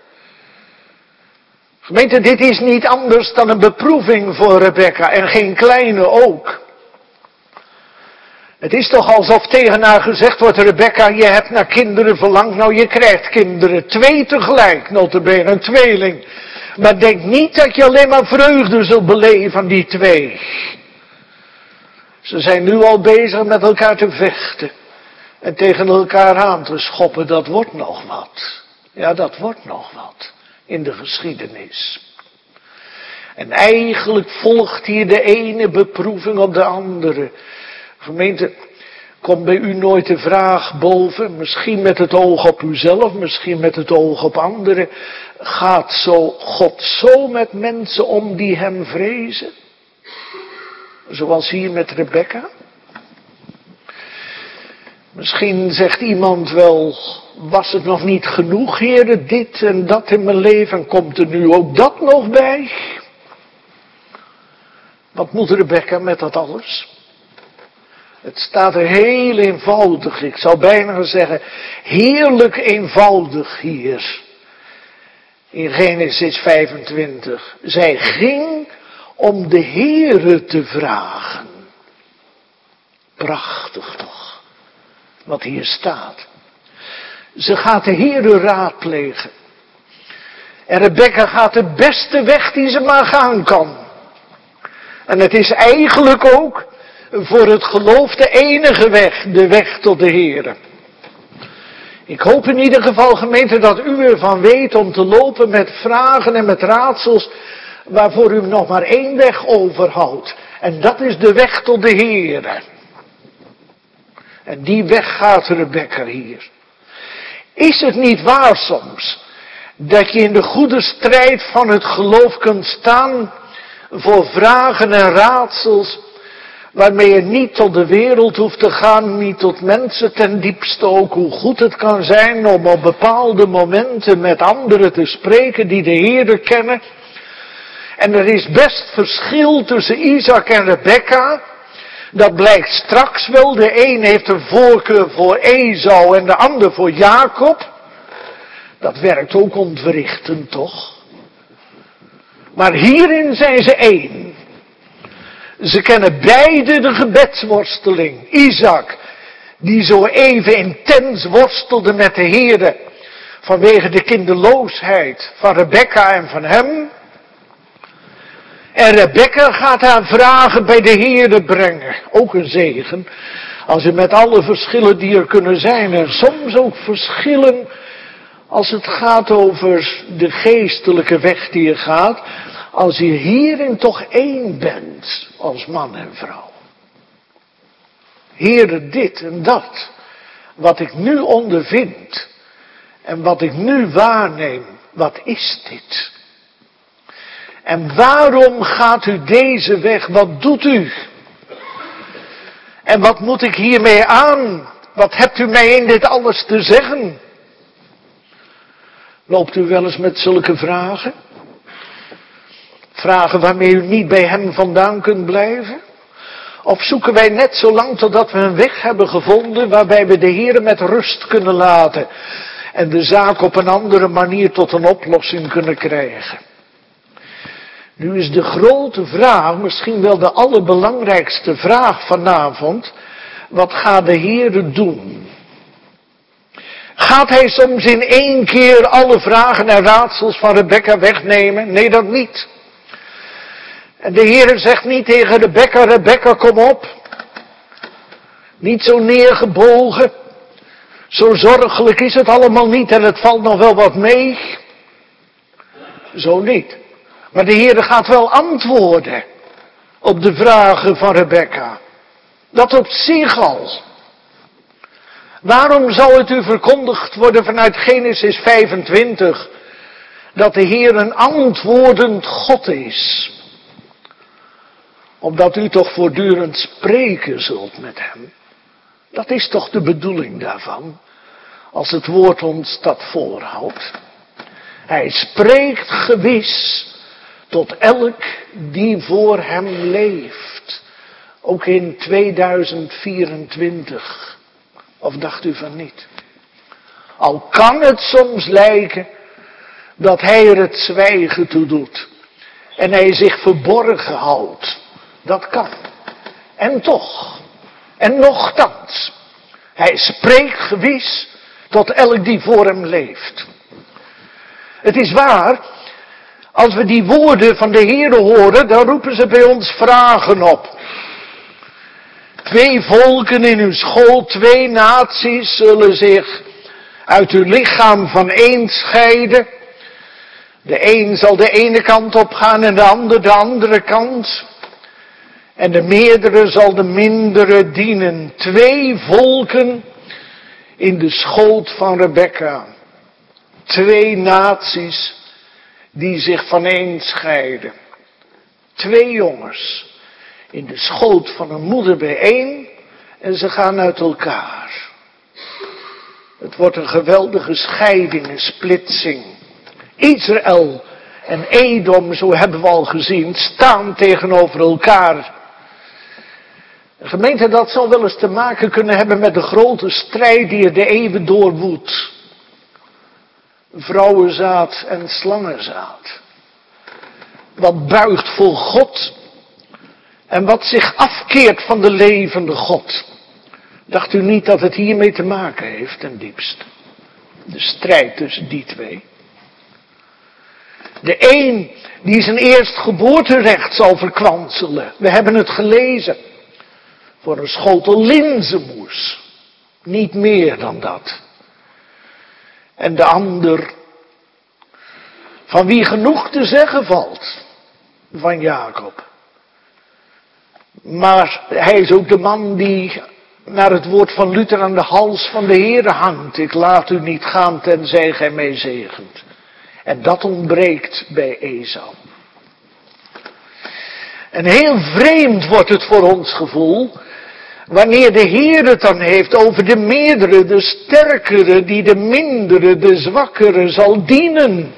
Gemeente, dit is niet anders dan een beproeving voor Rebecca. En geen kleine ook. Het is toch alsof tegen haar gezegd wordt, Rebecca, je hebt naar kinderen verlangd. Nou, je krijgt kinderen. 2 tegelijk, notabene, een tweeling. Maar denk niet dat je alleen maar vreugde zult beleven van die 2. Ze zijn nu al bezig met elkaar te vechten. En tegen elkaar aan te schoppen, dat wordt nog wat. Ja, dat wordt nog wat. In de geschiedenis. En eigenlijk volgt hier de ene beproeving op de andere. Gemeente, komt bij u nooit de vraag boven, misschien met het oog op uzelf, misschien met het oog op anderen. Gaat God zo met mensen om die hem vrezen? Zoals hier met Rebecca? Misschien zegt iemand wel, was het nog niet genoeg, Heere, dit en dat in mijn leven, komt er nu ook dat nog bij? Wat moet Rebecca met dat alles? Het staat er heel eenvoudig, ik zou bijna zeggen, heerlijk eenvoudig hier. In Genesis 25. Zij ging om de Heere te vragen. Prachtig toch, wat hier staat. Ze gaat de Heere raadplegen. En Rebecca gaat de beste weg die ze maar gaan kan. En het is eigenlijk ook voor het geloof de enige weg, de weg tot de Heere. Ik hoop in ieder geval, gemeente, dat u ervan weet om te lopen met vragen en met raadsels waarvoor u nog maar één weg overhoudt. En dat is de weg tot de Heere. En die weg gaat Rebekka hier. Is het niet waar soms dat je in de goede strijd van het geloof kunt staan voor vragen en raadsels waarmee je niet tot de wereld hoeft te gaan, niet tot mensen ten diepste ook, hoe goed het kan zijn om op bepaalde momenten met anderen te spreken die de Heere kennen. En er is best verschil tussen Isaac en Rebekka. Dat blijkt straks wel. De een heeft een voorkeur voor Esau en de ander voor Jacob. Dat werkt ook ontwrichtend, toch? Maar hierin zijn ze één. Ze kennen beide de gebedsworsteling. Isaac, die zo even intens worstelde met de Heere vanwege de kinderloosheid van Rebekka en van hem. En Rebekka gaat haar vragen bij de Heere brengen. Ook een zegen. Als je met alle verschillen die er kunnen zijn. En soms ook verschillen als het gaat over de geestelijke weg die je gaat. Als je hierin toch één bent. Als man en vrouw. Heere, dit en dat. Wat ik nu ondervind. En wat ik nu waarneem. Wat is dit? En waarom gaat u deze weg? Wat doet u? En wat moet ik hiermee aan? Wat hebt u mij in dit alles te zeggen? Loopt u wel eens met zulke vragen? Vragen waarmee u niet bij hem vandaan kunt blijven? Of zoeken wij net zo lang totdat we een weg hebben gevonden waarbij we de Heere met rust kunnen laten en de zaak op een andere manier tot een oplossing kunnen krijgen? Nu is de grote vraag, misschien wel de allerbelangrijkste vraag vanavond, wat gaat de Heere doen? Gaat hij soms in één keer alle vragen en raadsels van Rebekka wegnemen? Nee, dat niet. En de Heere zegt niet tegen Rebekka, Rebekka, kom op. Niet zo neergebogen. Zo zorgelijk is het allemaal niet en het valt nog wel wat mee. Zo niet. Maar de Heere gaat wel antwoorden op de vragen van Rebekka. Dat op zich al. Waarom zou het u verkondigd worden vanuit Genesis 25 dat de Heer een antwoordend God is? Omdat u toch voortdurend spreken zult met hem. Dat is toch de bedoeling daarvan, als het woord ons dat voorhoudt. Hij spreekt gewis tot elk die voor hem leeft. Ook in 2024. Of dacht u van niet? Al kan het soms lijken dat hij er het zwijgen toe doet. En hij zich verborgen houdt. Dat kan. En toch. En nochtans. Hij spreekt gewis tot elk die voor hem leeft. Het is waar. Als we die woorden van de Heere horen, dan roepen ze bij ons vragen op. 2 volken in uw school, 2 naties zullen zich uit uw lichaam van één scheiden. De een zal de ene kant op gaan en de ander de andere kant. En de meerdere zal de mindere dienen. 2 volken in de schoot van Rebekka. 2 naties die zich van één scheiden. 2 jongens in de schoot van een moeder bijeen en ze gaan uit elkaar. Het wordt een geweldige scheiding, een splitsing. Israël en Edom, zo hebben we al gezien, staan tegenover elkaar. De gemeente, dat zal wel eens te maken kunnen hebben met de grote strijd die er de eeuwen doorwoedt. Vrouwenzaad en slangenzaad. Wat buigt voor God en wat zich afkeert van de levende God. Dacht u niet dat het hiermee te maken heeft ten diepste? De strijd tussen die 2. De een die zijn eerstgeboorterecht zal verkwanselen. We hebben het gelezen. Voor een schotel linzenmoes. Niet meer dan dat. En de ander, van wie genoeg te zeggen valt. van Jacob. Maar hij is ook de man die naar het woord van Luther aan de hals van de Heere hangt. Ik laat u niet gaan tenzij gij mij zegent. En dat ontbreekt bij Esau. En heel vreemd wordt het voor ons gevoel, wanneer de Heer het dan heeft over de meerdere, de sterkere, die de mindere, de zwakkere zal dienen.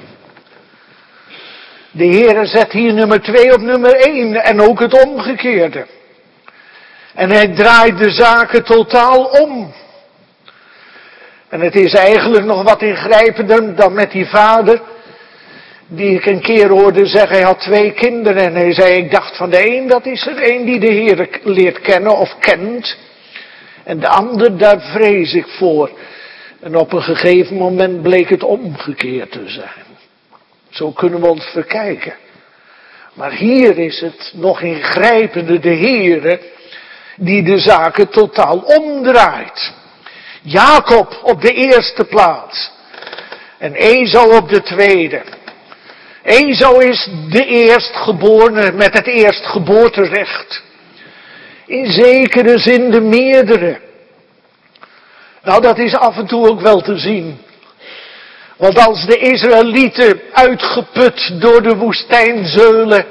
De Heer zet hier nummer 2 op nummer 1 en ook het omgekeerde. En hij draait de zaken totaal om. En het is eigenlijk nog wat ingrijpender dan met die vader, die ik een keer hoorde zeggen, hij had 2 kinderen en hij zei, ik dacht van de een, dat is er een die de Heer leert kennen of kent. En de ander, daar vrees ik voor. En op een gegeven moment bleek het omgekeerd te zijn. Zo kunnen we ons verkijken. Maar hier is het nog ingrijpende, de Heere die de zaken totaal omdraait. Jacob op de eerste plaats. En Esau op de tweede. Esau is de eerstgeborene met het eerstgeboorterecht. In zekere zin de meerdere. Nou, dat is af en toe ook wel te zien. Want als de Israëlieten uitgeput door de woestijn zeulen,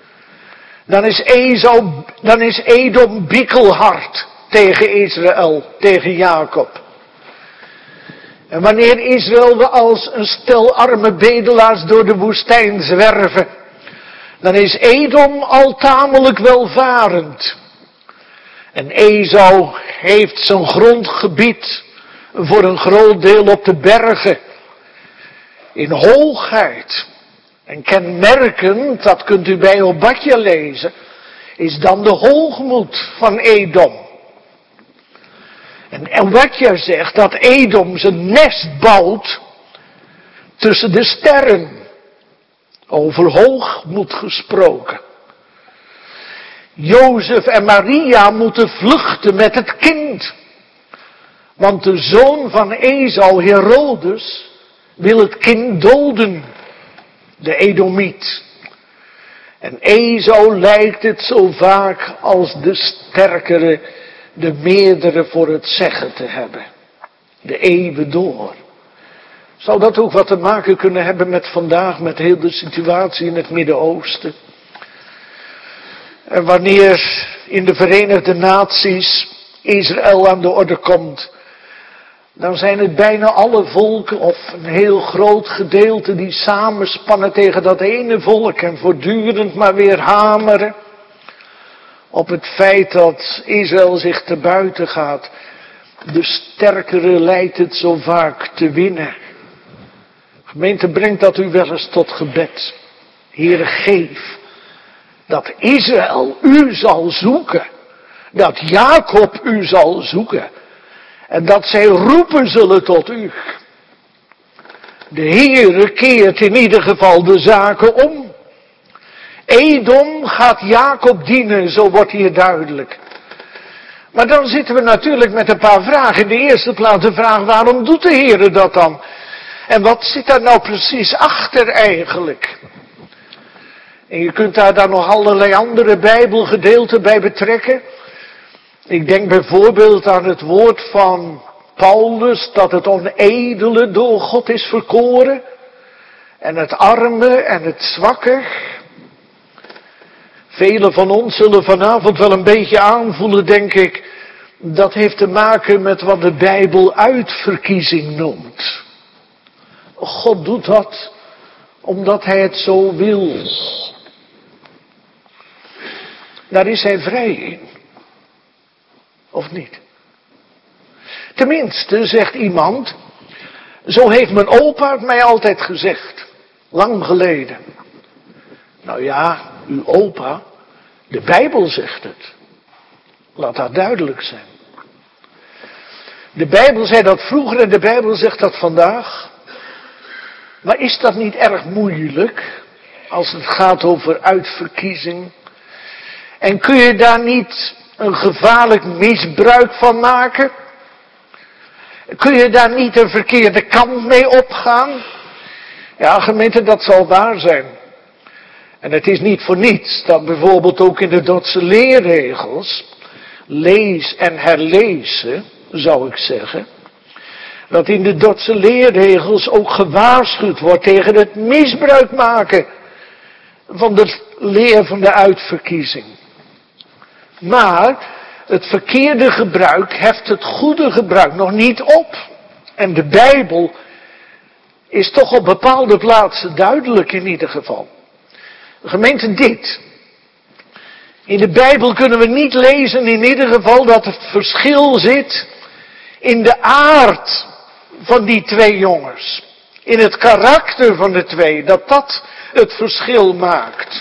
dan is Edom bikkelhard tegen Israël, tegen Jacob. En wanneer Israël als een stel arme bedelaars door de woestijn zwerven, dan is Edom al tamelijk welvarend. En Esau heeft zijn grondgebied voor een groot deel op de bergen, in hoogheid. En kenmerkend, dat kunt u bij Obadja lezen, is dan de hoogmoed van Edom. En Obadja zegt dat Edom zijn nest bouwt tussen de sterren. Over hoogmoed gesproken. Jozef en Maria moeten vluchten met het kind. Want de zoon van Esau, Herodes, wil het kind doden. De Edomiet. En Esau lijkt het zo vaak als de sterkere, de meerdere voor het zeggen te hebben. De eeuwen door. Zou dat ook wat te maken kunnen hebben met vandaag, met heel de situatie in het Midden-Oosten? En wanneer in de Verenigde Naties Israël aan de orde komt, dan zijn het bijna alle volken of een heel groot gedeelte die samenspannen tegen dat ene volk en voortdurend maar weer hameren op het feit dat Israël zich te buiten gaat. De sterkere lijkt het zo vaak te winnen. Gemeente, brengt dat u wel eens tot gebed. Heere, geef dat Israël u zal zoeken. Dat Jacob u zal zoeken. En dat zij roepen zullen tot u. De Heere keert in ieder geval de zaken om. Edom gaat Jacob dienen, zo wordt hier duidelijk. Maar dan zitten we natuurlijk met een paar vragen. In de eerste plaats de vraag, waarom doet de Heere dat dan? En wat zit daar nou precies achter eigenlijk? En je kunt daar dan nog allerlei andere Bijbelgedeelten bij betrekken. Ik denk bijvoorbeeld aan het woord van Paulus, dat het onedele door God is verkoren. En het arme en het zwakke. Velen van ons zullen vanavond wel een beetje aanvoelen, denk ik. Dat heeft te maken met wat de Bijbel uitverkiezing noemt. God doet dat omdat hij het zo wil. Daar is hij vrij in. Of niet? Tenminste, zegt iemand, zo heeft mijn opa het mij altijd gezegd. Lang geleden. Nou ja, uw opa, de Bijbel zegt het. Laat dat duidelijk zijn. De Bijbel zei dat vroeger en de Bijbel zegt dat vandaag. Maar is dat niet erg moeilijk als het gaat over uitverkiezing? En kun je daar niet een gevaarlijk misbruik van maken? Kun je daar niet een verkeerde kant mee opgaan? Ja, gemeente, dat zal waar zijn. En het is niet voor niets dat bijvoorbeeld ook in de Dordtse leerregels, lees en herlezen, zou ik zeggen, dat in de Dordtse leerregels ook gewaarschuwd wordt tegen het misbruik maken van de leer van de uitverkiezing. Maar het verkeerde gebruik heft het goede gebruik nog niet op. En de Bijbel is toch op bepaalde plaatsen duidelijk in ieder geval. Gemeente, dit. In de Bijbel kunnen we niet lezen in ieder geval dat het verschil zit in de aard van die twee jongens. In het karakter van de twee, dat het verschil maakt.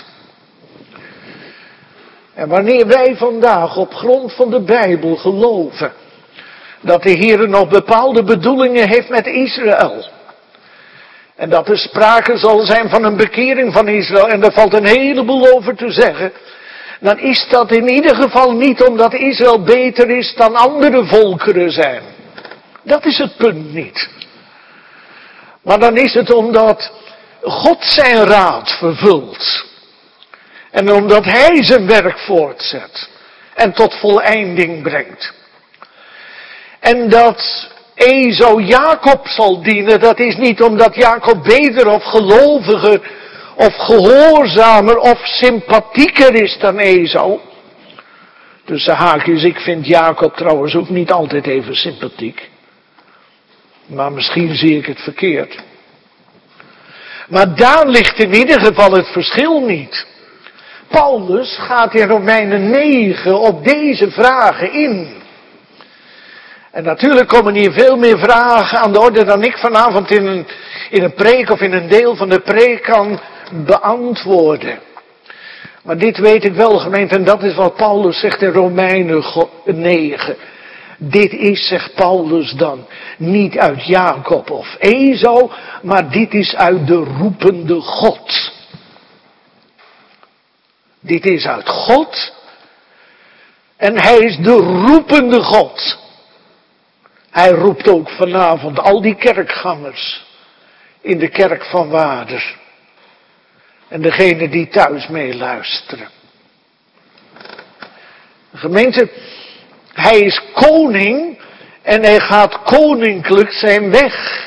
En wanneer wij vandaag op grond van de Bijbel geloven dat de Heer nog bepaalde bedoelingen heeft met Israël. En dat er sprake zal zijn van een bekering van Israël, en daar valt een heleboel over te zeggen. Dan is dat in ieder geval niet omdat Israël beter is dan andere volkeren zijn. Dat is het punt niet. Maar dan is het omdat God zijn raad vervult. En omdat Hij zijn werk voortzet. En tot voleinding brengt. En dat Esau Jacob zal dienen, dat is niet omdat Jacob beter of geloviger of gehoorzamer of sympathieker is dan Esau. Tussen haakjes, ik vind Jacob trouwens ook niet altijd even sympathiek. Maar misschien zie ik het verkeerd. Maar daar ligt in ieder geval het verschil niet. Paulus gaat in Romeinen 9 op deze vragen in. En natuurlijk komen hier veel meer vragen aan de orde dan ik vanavond in een preek of in een deel van de preek kan beantwoorden. Maar dit weet ik wel, gemeente, en dat is wat Paulus zegt in Romeinen 9. Dit is, zegt Paulus dan, niet uit Jacob of Esau, maar dit is uit de roepende God. Dit is uit God. En Hij is de roepende God. Hij roept ook vanavond al die kerkgangers in de kerk van Waarder. En degene die thuis meeluisteren. Gemeente, Hij is koning en Hij gaat koninklijk zijn weg.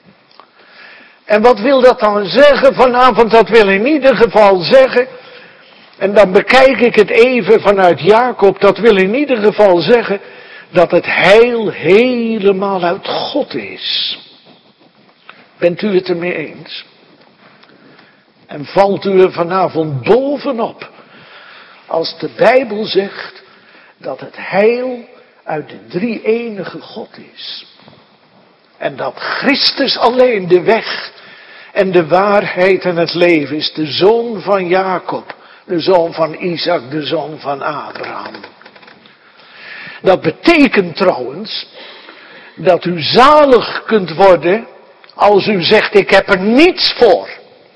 En wat wil dat dan zeggen vanavond? Dat wil in ieder geval zeggen, en dan bekijk ik het even vanuit Jacob, dat wil in ieder geval zeggen dat het heil helemaal uit God is. Bent u het ermee eens? En valt u er vanavond bovenop als de Bijbel zegt dat het heil uit de drie-enige God is. En dat Christus alleen de weg en de waarheid en het leven is. De zoon van Jacob, de zoon van Isaac, de zoon van Abraham. Dat betekent trouwens dat u zalig kunt worden als u zegt, ik heb er niets voor.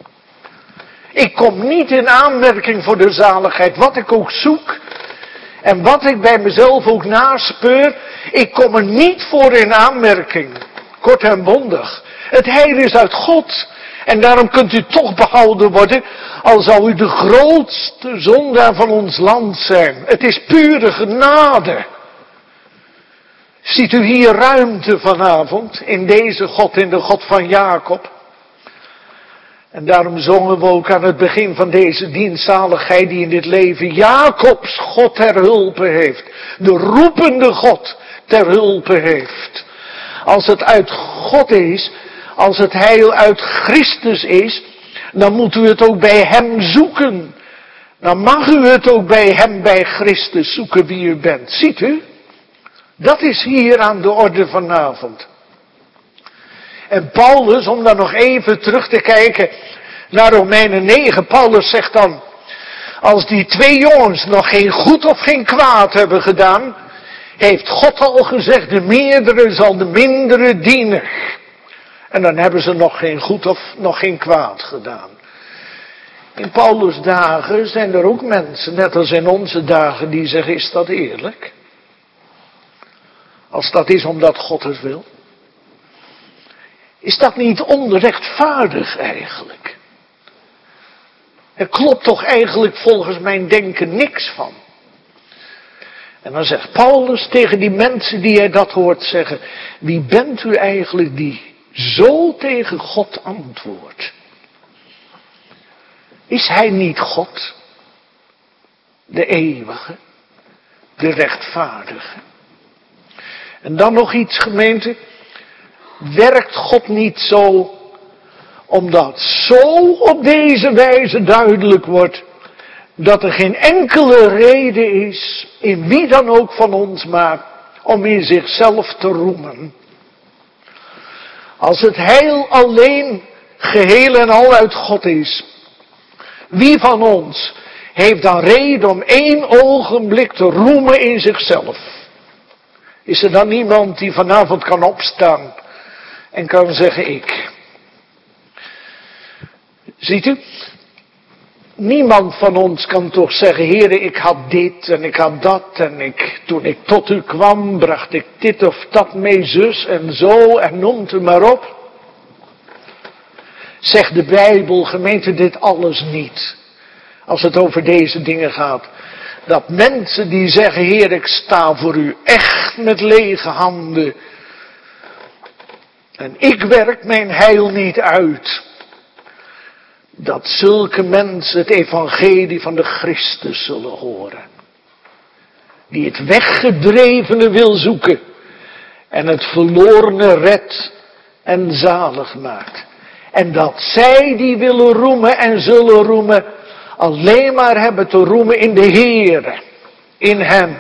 Ik kom niet in aanmerking voor de zaligheid, wat ik ook zoek en wat ik bij mezelf ook naspeur, ik kom er niet voor in aanmerking. Kort en bondig. Het heil is uit God. En daarom kunt u toch behouden worden, al zou u de grootste zondaar van ons land zijn. Het is pure genade. Ziet u hier ruimte vanavond in deze God, in de God van Jacob? En daarom zongen we ook aan het begin van deze dienst, zaligheid die in dit leven Jacobs God ter hulpe heeft. De roepende God ter hulpe heeft. Als het uit God is, als het heil uit Christus is, dan moet u het ook bij Hem zoeken. Dan mag u het ook bij Hem, bij Christus zoeken wie u bent. Ziet u? Dat is hier aan de orde vanavond. En Paulus, om dan nog even terug te kijken naar Romeinen 9. Paulus zegt dan, als die twee jongens nog geen goed of geen kwaad hebben gedaan, heeft God al gezegd, de meerdere zal de mindere dienen. En dan hebben ze nog geen goed of nog geen kwaad gedaan. In Paulus' dagen zijn er ook mensen, net als in onze dagen, die zeggen, is dat eerlijk? Als dat is omdat God het wil. Is dat niet onrechtvaardig eigenlijk? Er klopt toch eigenlijk volgens mijn denken niks van. En dan zegt Paulus tegen die mensen die hij dat hoort zeggen: wie bent u eigenlijk die zo tegen God antwoordt? Is hij niet God? De eeuwige, de rechtvaardige. En dan nog iets, gemeente. Werkt God niet zo, omdat zo op deze wijze duidelijk wordt, dat er geen enkele reden is, in wie dan ook van ons maar, om in zichzelf te roemen. Als het heil alleen, geheel en al uit God is, wie van ons heeft dan reden om 1 ogenblik te roemen in zichzelf? Is er dan niemand die vanavond kan opstaan en kan zeggen ik? Ziet u? Niemand van ons kan toch zeggen: Heere, ik had dit en ik had dat en toen ik tot u kwam bracht ik dit of dat mee, zus en zo en noemt u maar op. Zegt de Bijbel, gemeente, dit alles niet. Als het over deze dingen gaat. Dat mensen die zeggen: Heer, ik sta voor u echt met lege handen. En ik werk mijn heil niet uit. Dat zulke mensen het evangelie van de Christus zullen horen. Die het weggedrevene wil zoeken. En het verlorene redt en zalig maakt. En dat zij die willen roemen en zullen roemen, alleen maar hebben te roemen in de Heere. In Hem.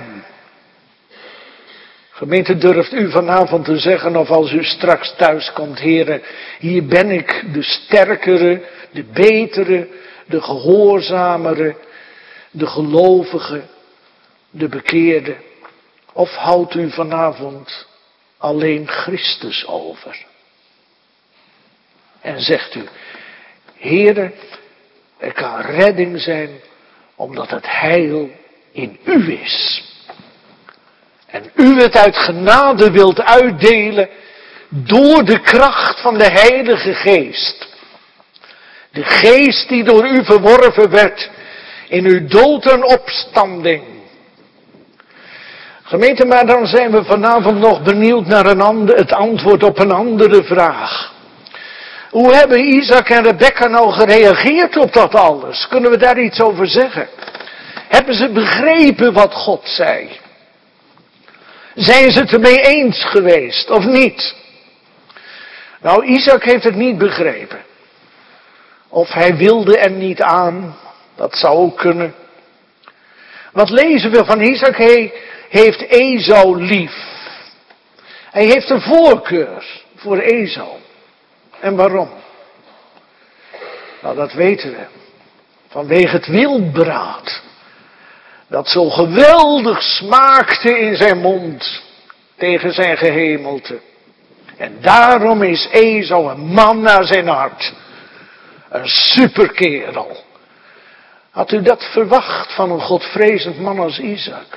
Gemeente, durft u vanavond te zeggen, of als u straks thuis komt: Heere, hier ben ik, de sterkere, de betere, de gehoorzamere, de gelovige, de bekeerde. Of houdt u vanavond alleen Christus over? En zegt u: Heere, er kan redding zijn, omdat het heil in u is. En u het uit genade wilt uitdelen door de kracht van de Heilige Geest. De Geest die door u verworven werd in uw dood en opstanding. Gemeente, maar dan zijn we vanavond nog benieuwd naar het antwoord op een andere vraag. Hoe hebben Isaac en Rebekka nou gereageerd op dat alles? Kunnen we daar iets over zeggen? Hebben ze begrepen wat God zei? Zijn ze het ermee eens geweest of niet? Nou, Isaac heeft het niet begrepen. Of hij wilde er niet aan. Dat zou ook kunnen. Wat lezen we van Isaac? Hij heeft Esau lief. Hij heeft een voorkeur voor Esau. En waarom? Nou, dat weten we. Vanwege het wildbraad. Dat zo geweldig smaakte in zijn mond. Tegen zijn gehemelte. En daarom is Esau een man naar zijn hart. Een superkerel. Had u dat verwacht van een godvrezend man als Isaac?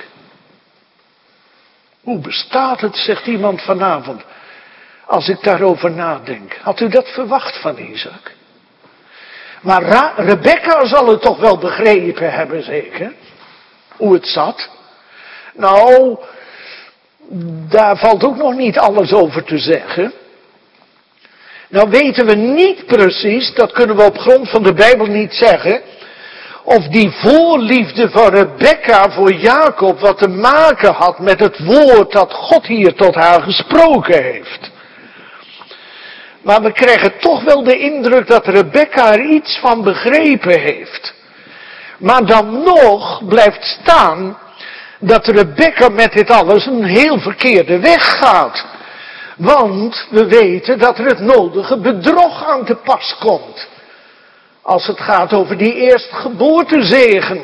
Hoe bestaat het, zegt iemand vanavond, als ik daarover nadenk. Had u dat verwacht van Isaac? Maar Rebekka zal het toch wel begrepen hebben, zeker? Hoe het zat? Nou, daar valt ook nog niet alles over te zeggen. Nou weten we niet precies, dat kunnen we op grond van de Bijbel niet zeggen, of die voorliefde van Rebekka voor Jacob wat te maken had met het woord dat God hier tot haar gesproken heeft. Maar we krijgen toch wel de indruk dat Rebekka er iets van begrepen heeft. Maar dan nog blijft staan dat Rebekka met dit alles een heel verkeerde weg gaat. Want we weten dat er het nodige bedrog aan te pas komt. Als het gaat over die eerstgeboortezegen.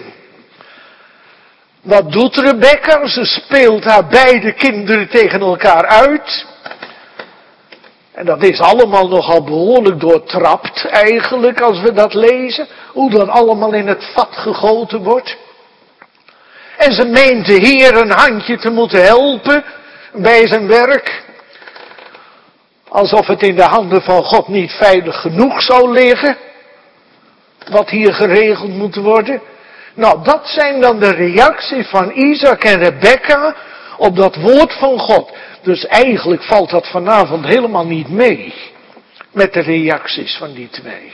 Wat doet Rebekka? Ze speelt haar beide kinderen tegen elkaar uit. En dat is allemaal nogal behoorlijk doortrapt eigenlijk als we dat lezen. Hoe dat allemaal in het vat gegoten wordt. En ze meent de Heer een handje te moeten helpen bij zijn werk. Alsof het in de handen van God niet veilig genoeg zou liggen. wat hier geregeld moet worden? Nou, dat zijn dan de reacties van Isaac en Rebekka op dat woord van God. Dus eigenlijk valt dat vanavond helemaal niet mee met de reacties van die twee.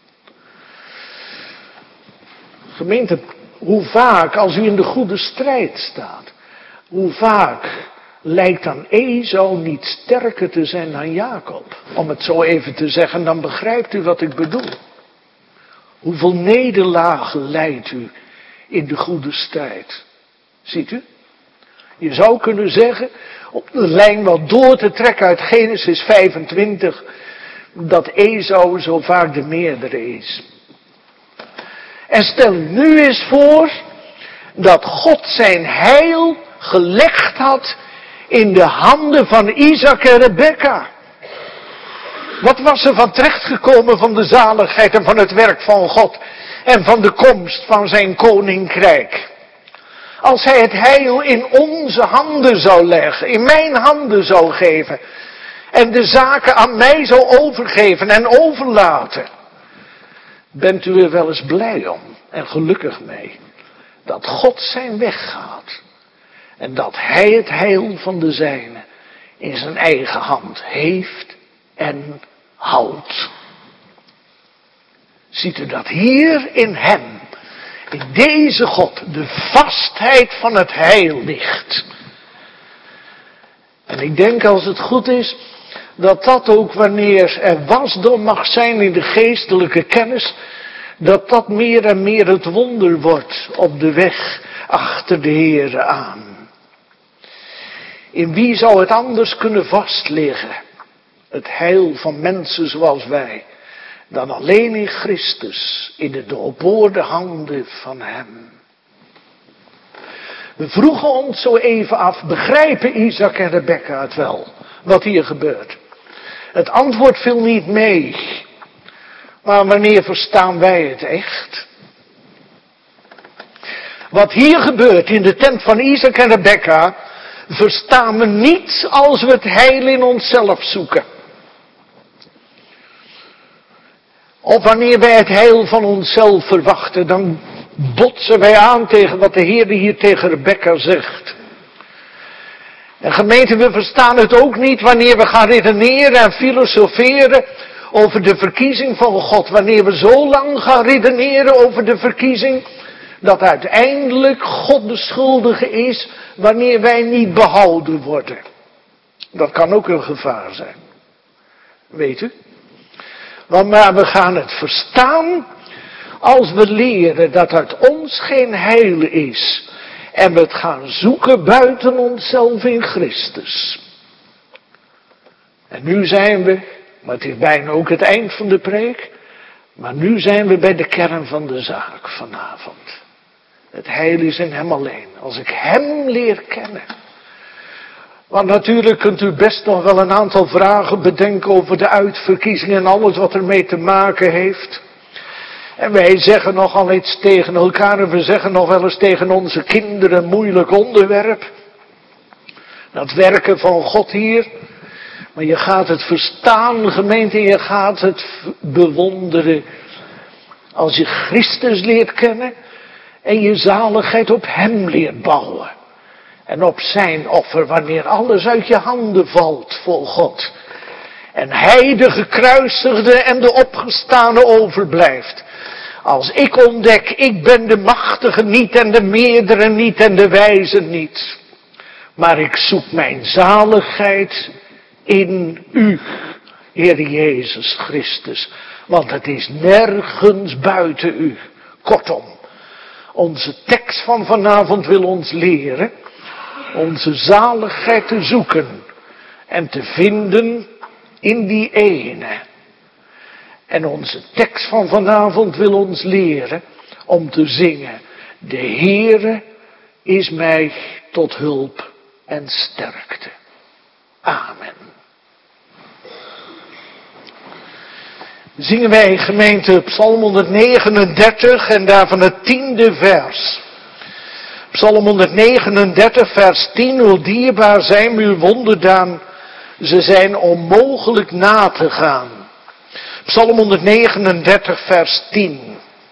Gemeente, hoe vaak als u in de goede strijd staat, hoe vaak lijkt dan Esau niet sterker te zijn dan Jacob? Om het zo even te zeggen, dan begrijpt u wat ik bedoel. Hoeveel nederlagen leidt u in de goede strijd? Ziet u? Je zou kunnen zeggen, op de lijn wat door te trekken uit Genesis 25, dat Esau zo vaak de meerdere is. En stel u nu eens voor dat God zijn heil gelegd had in de handen van Isaac en Rebekka. Wat was er van terechtgekomen van de zaligheid en van het werk van God en van de komst van zijn koninkrijk? Als hij het heil in onze handen zou leggen, in mijn handen zou geven en de zaken aan mij zou overgeven en overlaten. Bent u er wel eens blij om en gelukkig mee dat God zijn weg gaat en dat hij het heil van de zijne in zijn eigen hand heeft en houdt? Ziet u dat hier in hem, in deze God, de vastheid van het heil ligt? En ik denk, als het goed is, dat dat ook wanneer er wasdom mag zijn in de geestelijke kennis, dat dat meer en meer het wonder wordt op de weg achter de Heere aan. In wie zou het anders kunnen vastliggen, het heil van mensen zoals wij, dan alleen in Christus, in de doorboorde handen van hem? We vroegen ons zo even af, begrijpen Isaac en Rebekka het wel, wat hier gebeurt? Het antwoord viel niet mee. Maar wanneer verstaan wij het echt? Wat hier gebeurt in de tent van Isaac en Rebekka, verstaan we niet als we het heil in onszelf zoeken. Of wanneer wij het heil van onszelf verwachten, dan botsen wij aan tegen wat de Heer hier tegen Rebekka zegt. En gemeente, we verstaan het ook niet wanneer we gaan redeneren en filosoferen over de verkiezing van God. Wanneer we zo lang gaan redeneren over de verkiezing, dat uiteindelijk God de schuldige is wanneer wij niet behouden worden. Dat kan ook een gevaar zijn. Weet u? Maar we gaan het verstaan als we leren dat uit ons geen heil is. En we het gaan zoeken buiten onszelf in Christus. En nu zijn we, maar het is bijna ook het eind van de preek, maar nu zijn we bij de kern van de zaak vanavond. Het heil is in hem alleen. Als ik hem leer kennen. Want natuurlijk kunt u best nog wel een aantal vragen bedenken over de uitverkiezing en alles wat ermee te maken heeft. En wij zeggen nogal iets tegen elkaar en we zeggen nog wel eens tegen onze kinderen een moeilijk onderwerp. Dat werken van God hier. Maar je gaat het verstaan, gemeente, je gaat het bewonderen. Als je Christus leert kennen en je zaligheid op hem leert bouwen. En op zijn offer, wanneer alles uit je handen valt voor God. En hij, de gekruisigde en de opgestane, overblijft. Als ik ontdek, ik ben de machtige niet en de meerdere niet en de wijze niet. Maar ik zoek mijn zaligheid in u, Heer Jezus Christus. Want het is nergens buiten u. Kortom, onze tekst van vanavond wil ons leren onze zaligheid te zoeken en te vinden in die ene. En onze tekst van vanavond wil ons leren om te zingen: de Heere is mij tot hulp en sterkte. Amen. Zingen wij, gemeente, Psalm 139 en daarvan het 10e vers. Psalm 139 vers 10, hoe dierbaar zijn uw wonderdaan, ze zijn onmogelijk na te gaan. Psalm 139 vers 10.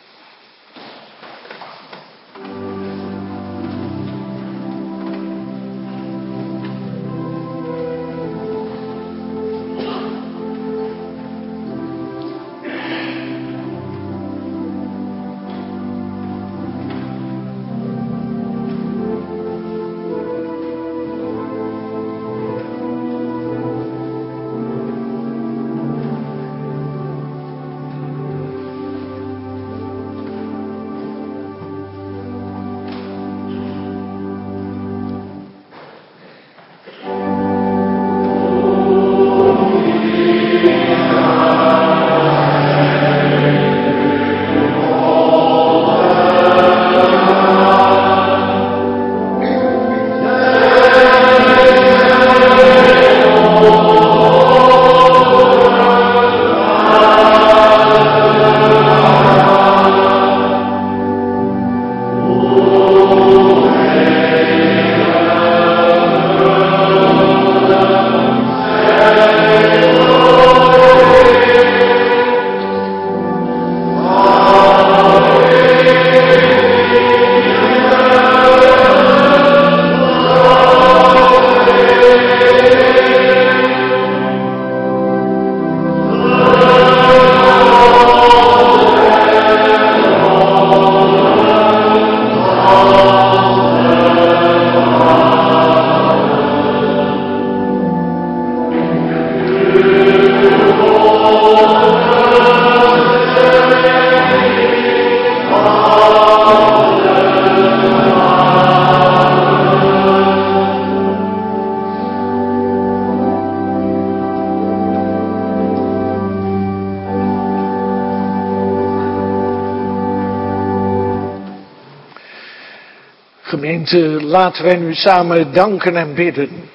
Gemeente, laten wij nu samen danken en bidden.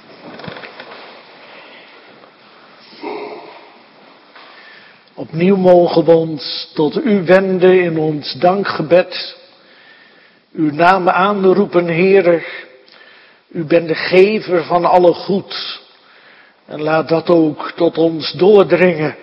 Opnieuw mogen we ons tot u wenden in ons dankgebed. Uw naam aanroepen, Heere. U bent de gever van alle goed. En laat dat ook tot ons doordringen.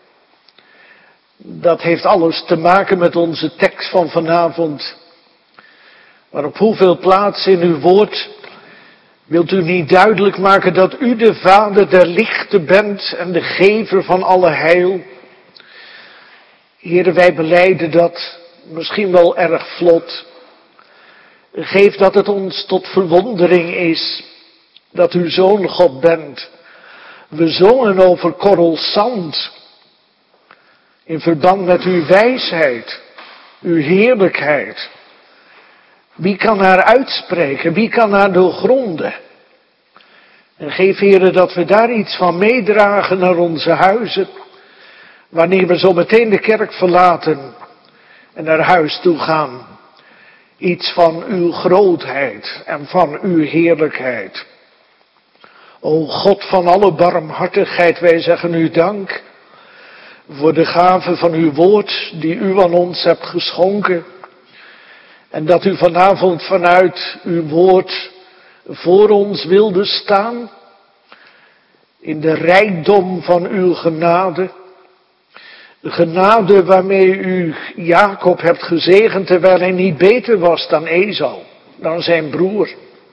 Dat heeft alles te maken met onze tekst van vanavond. Maar op hoeveel plaatsen in uw woord wilt u niet duidelijk maken dat u de Vader der lichten bent en de gever van alle heil? Heere, wij belijden dat misschien wel erg vlot. Geef dat het ons tot verwondering is dat u zo'n God bent. We zongen over korrelzand in verband met uw wijsheid, uw heerlijkheid. Wie kan haar uitspreken? Wie kan haar doorgronden? En geef, Heere, dat we daar iets van meedragen naar onze huizen, wanneer we zo meteen de kerk verlaten en naar huis toe gaan. Iets van uw grootheid en van uw heerlijkheid. O God van alle barmhartigheid, wij zeggen u dank voor de gave van uw woord die u aan ons hebt geschonken. En dat u vanavond vanuit uw woord voor ons wilde staan. In de rijkdom van uw genade. De genade waarmee u Jacob hebt gezegend terwijl hij niet beter was dan Esau, dan zijn broer.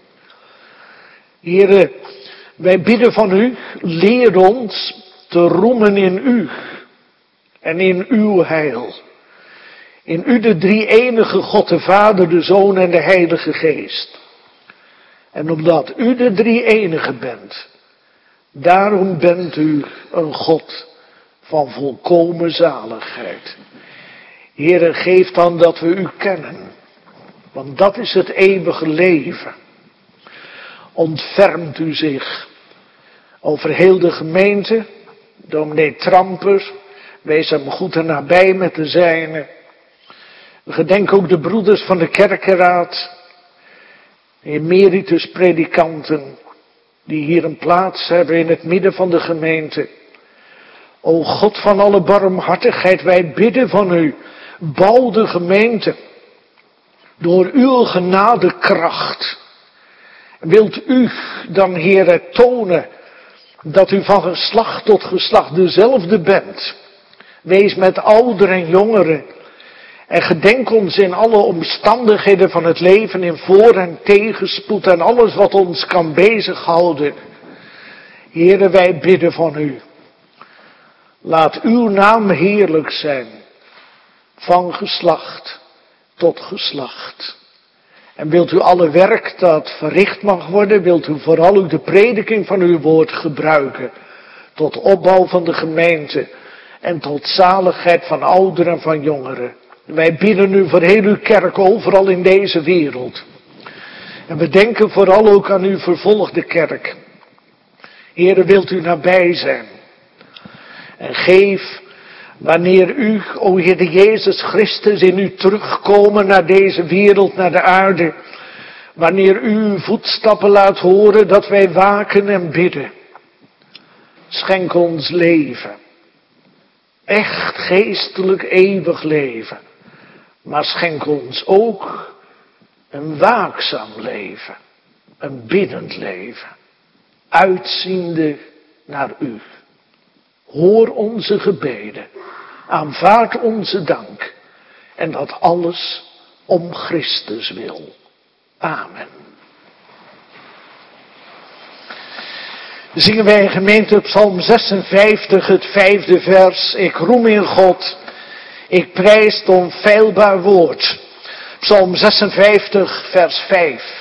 Heere, wij bidden van u, leer ons te roemen in u en in uw heil. In u de drie-enige God, de Vader, de Zoon en de Heilige Geest. En omdat u de drie-enige bent, daarom bent u een God van volkomen zaligheid. Heere, geef dan dat we u kennen, want dat is het eeuwige leven. Ontfermt u zich over heel de gemeente, dominee Tramper, wees hem goed en nabij met de zijnen. We gedenken ook de broeders van de kerkenraad, de emeritus predikanten, die hier een plaats hebben in het midden van de gemeente. O God van alle barmhartigheid, wij bidden van u, bouw de gemeente door uw genadekracht. Wilt u dan, Heere, tonen dat u van geslacht tot geslacht dezelfde bent. Wees met ouderen en jongeren en gedenk ons in alle omstandigheden van het leven, in voor- en tegenspoed en alles wat ons kan bezighouden. Heere, wij bidden van u. Laat uw naam heerlijk zijn, van geslacht tot geslacht. En wilt u alle werk dat verricht mag worden, wilt u vooral ook de prediking van uw woord gebruiken, tot opbouw van de gemeente en tot zaligheid van ouderen en van jongeren. Wij bidden u voor heel uw kerk overal in deze wereld. En we denken vooral ook aan uw vervolgde kerk. Heere, wilt u nabij zijn. En geef, wanneer u, o Heer Jezus Christus, in u terugkomen naar deze wereld, naar de aarde. Wanneer u uw voetstappen laat horen, dat wij waken en bidden. Schenk ons leven. Echt geestelijk eeuwig leven. Maar schenk ons ook een waakzaam leven. Een biddend leven. Uitziende naar u. Hoor onze gebeden. Aanvaard onze dank. En dat alles om Christus wil. Amen. Zingen wij in gemeente Psalm 56, het 5e vers. Ik roem in God. Ik prijs het onfeilbaar woord. Psalm 56, vers 5.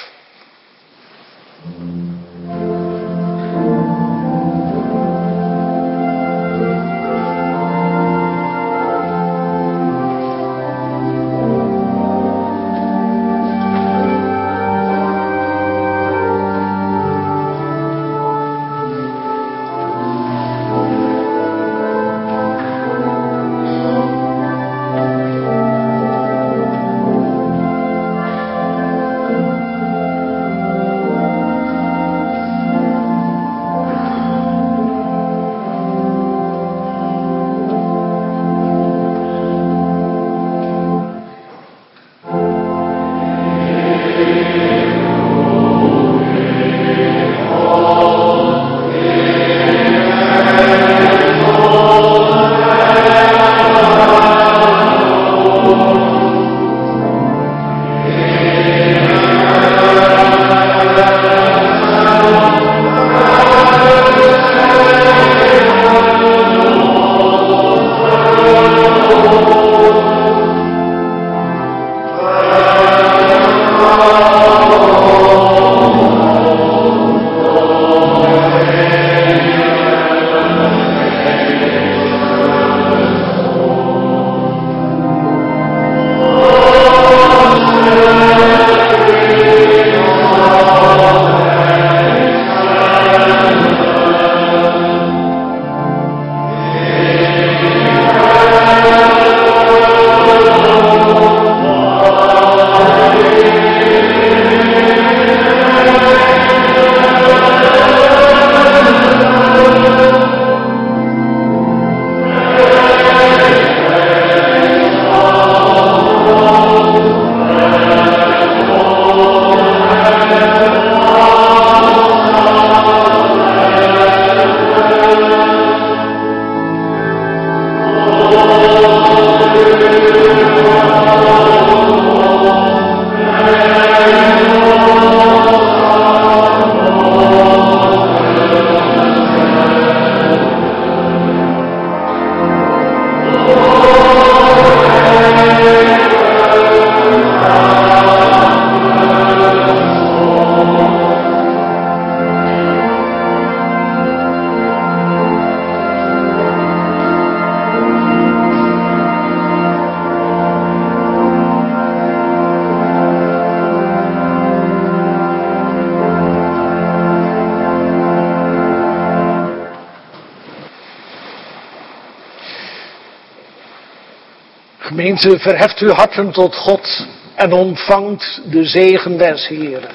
Gemeente, verheft uw harten tot God en ontvangt de zegen des Heeren.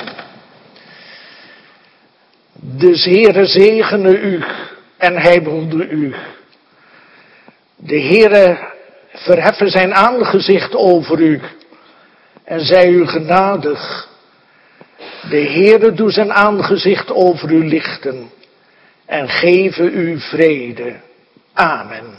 De Heere zegene u en hij behoede u. De Heere verheffen zijn aangezicht over u en zij u genadig. De Heere doet zijn aangezicht over u lichten en geven u vrede. Amen.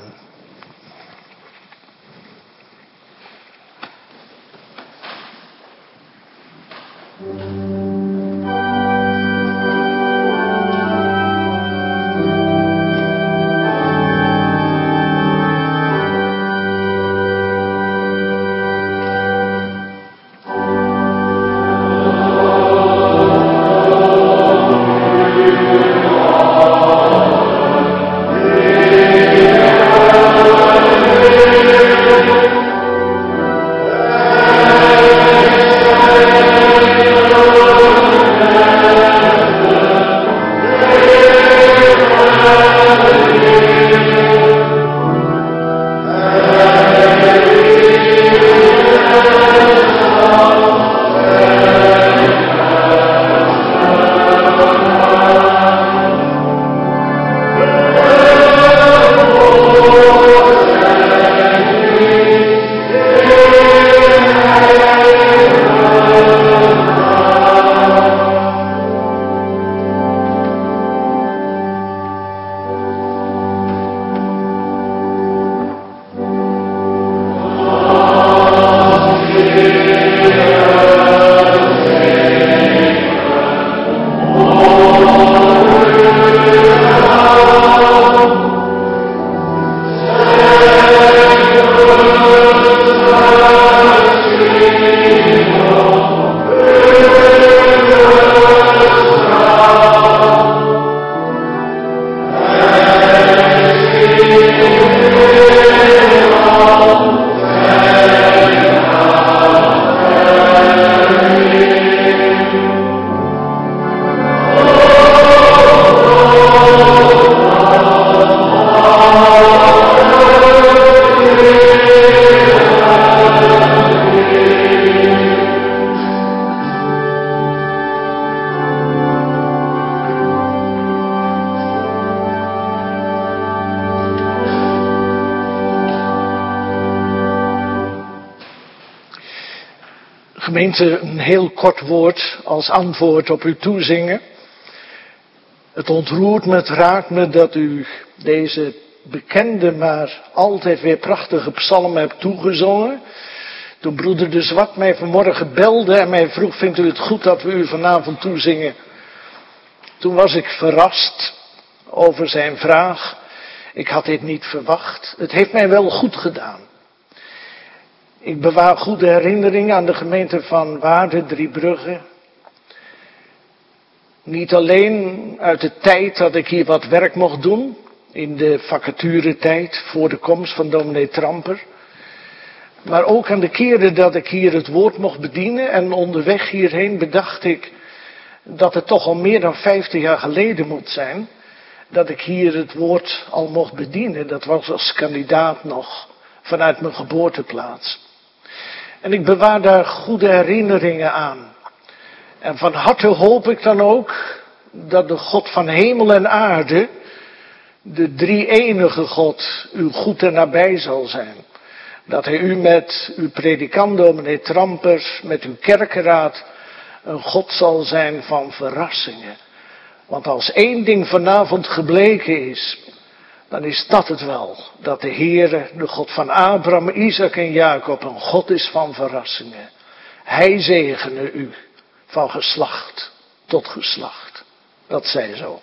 Gemeente, een heel kort woord als antwoord op uw toezingen. Het ontroert me, het raakt me dat u deze bekende, maar altijd weer prachtige psalm hebt toegezongen. Toen broeder De Zwart mij vanmorgen belde en mij vroeg, vindt u het goed dat we u vanavond toezingen? Toen was ik verrast over zijn vraag. Ik had dit niet verwacht. Het heeft mij wel goed gedaan. Ik bewaar goede herinneringen aan de gemeente van Waarden, Driebrugge. Niet alleen uit de tijd dat ik hier wat werk mocht doen, in de vacaturetijd voor de komst van dominee Tramper. Maar ook aan de keren dat ik hier het woord mocht bedienen en onderweg hierheen bedacht ik dat het toch al meer dan 50 jaar geleden moet zijn dat ik hier het woord al mocht bedienen. Dat was als kandidaat nog vanuit mijn geboorteplaats. En ik bewaar daar goede herinneringen aan. En van harte hoop ik dan ook dat de God van hemel en aarde, de drie-enige God, u goed en nabij zal zijn. Dat hij u met uw predikant dominee Tramper, met uw kerkenraad, een God zal zijn van verrassingen. Want als één ding vanavond gebleken is, dan is dat het wel. Dat de Heere, de God van Abraham, Isaac en Jacob, een God is van verrassingen. Hij zegene u van geslacht tot geslacht. Dat zij zo.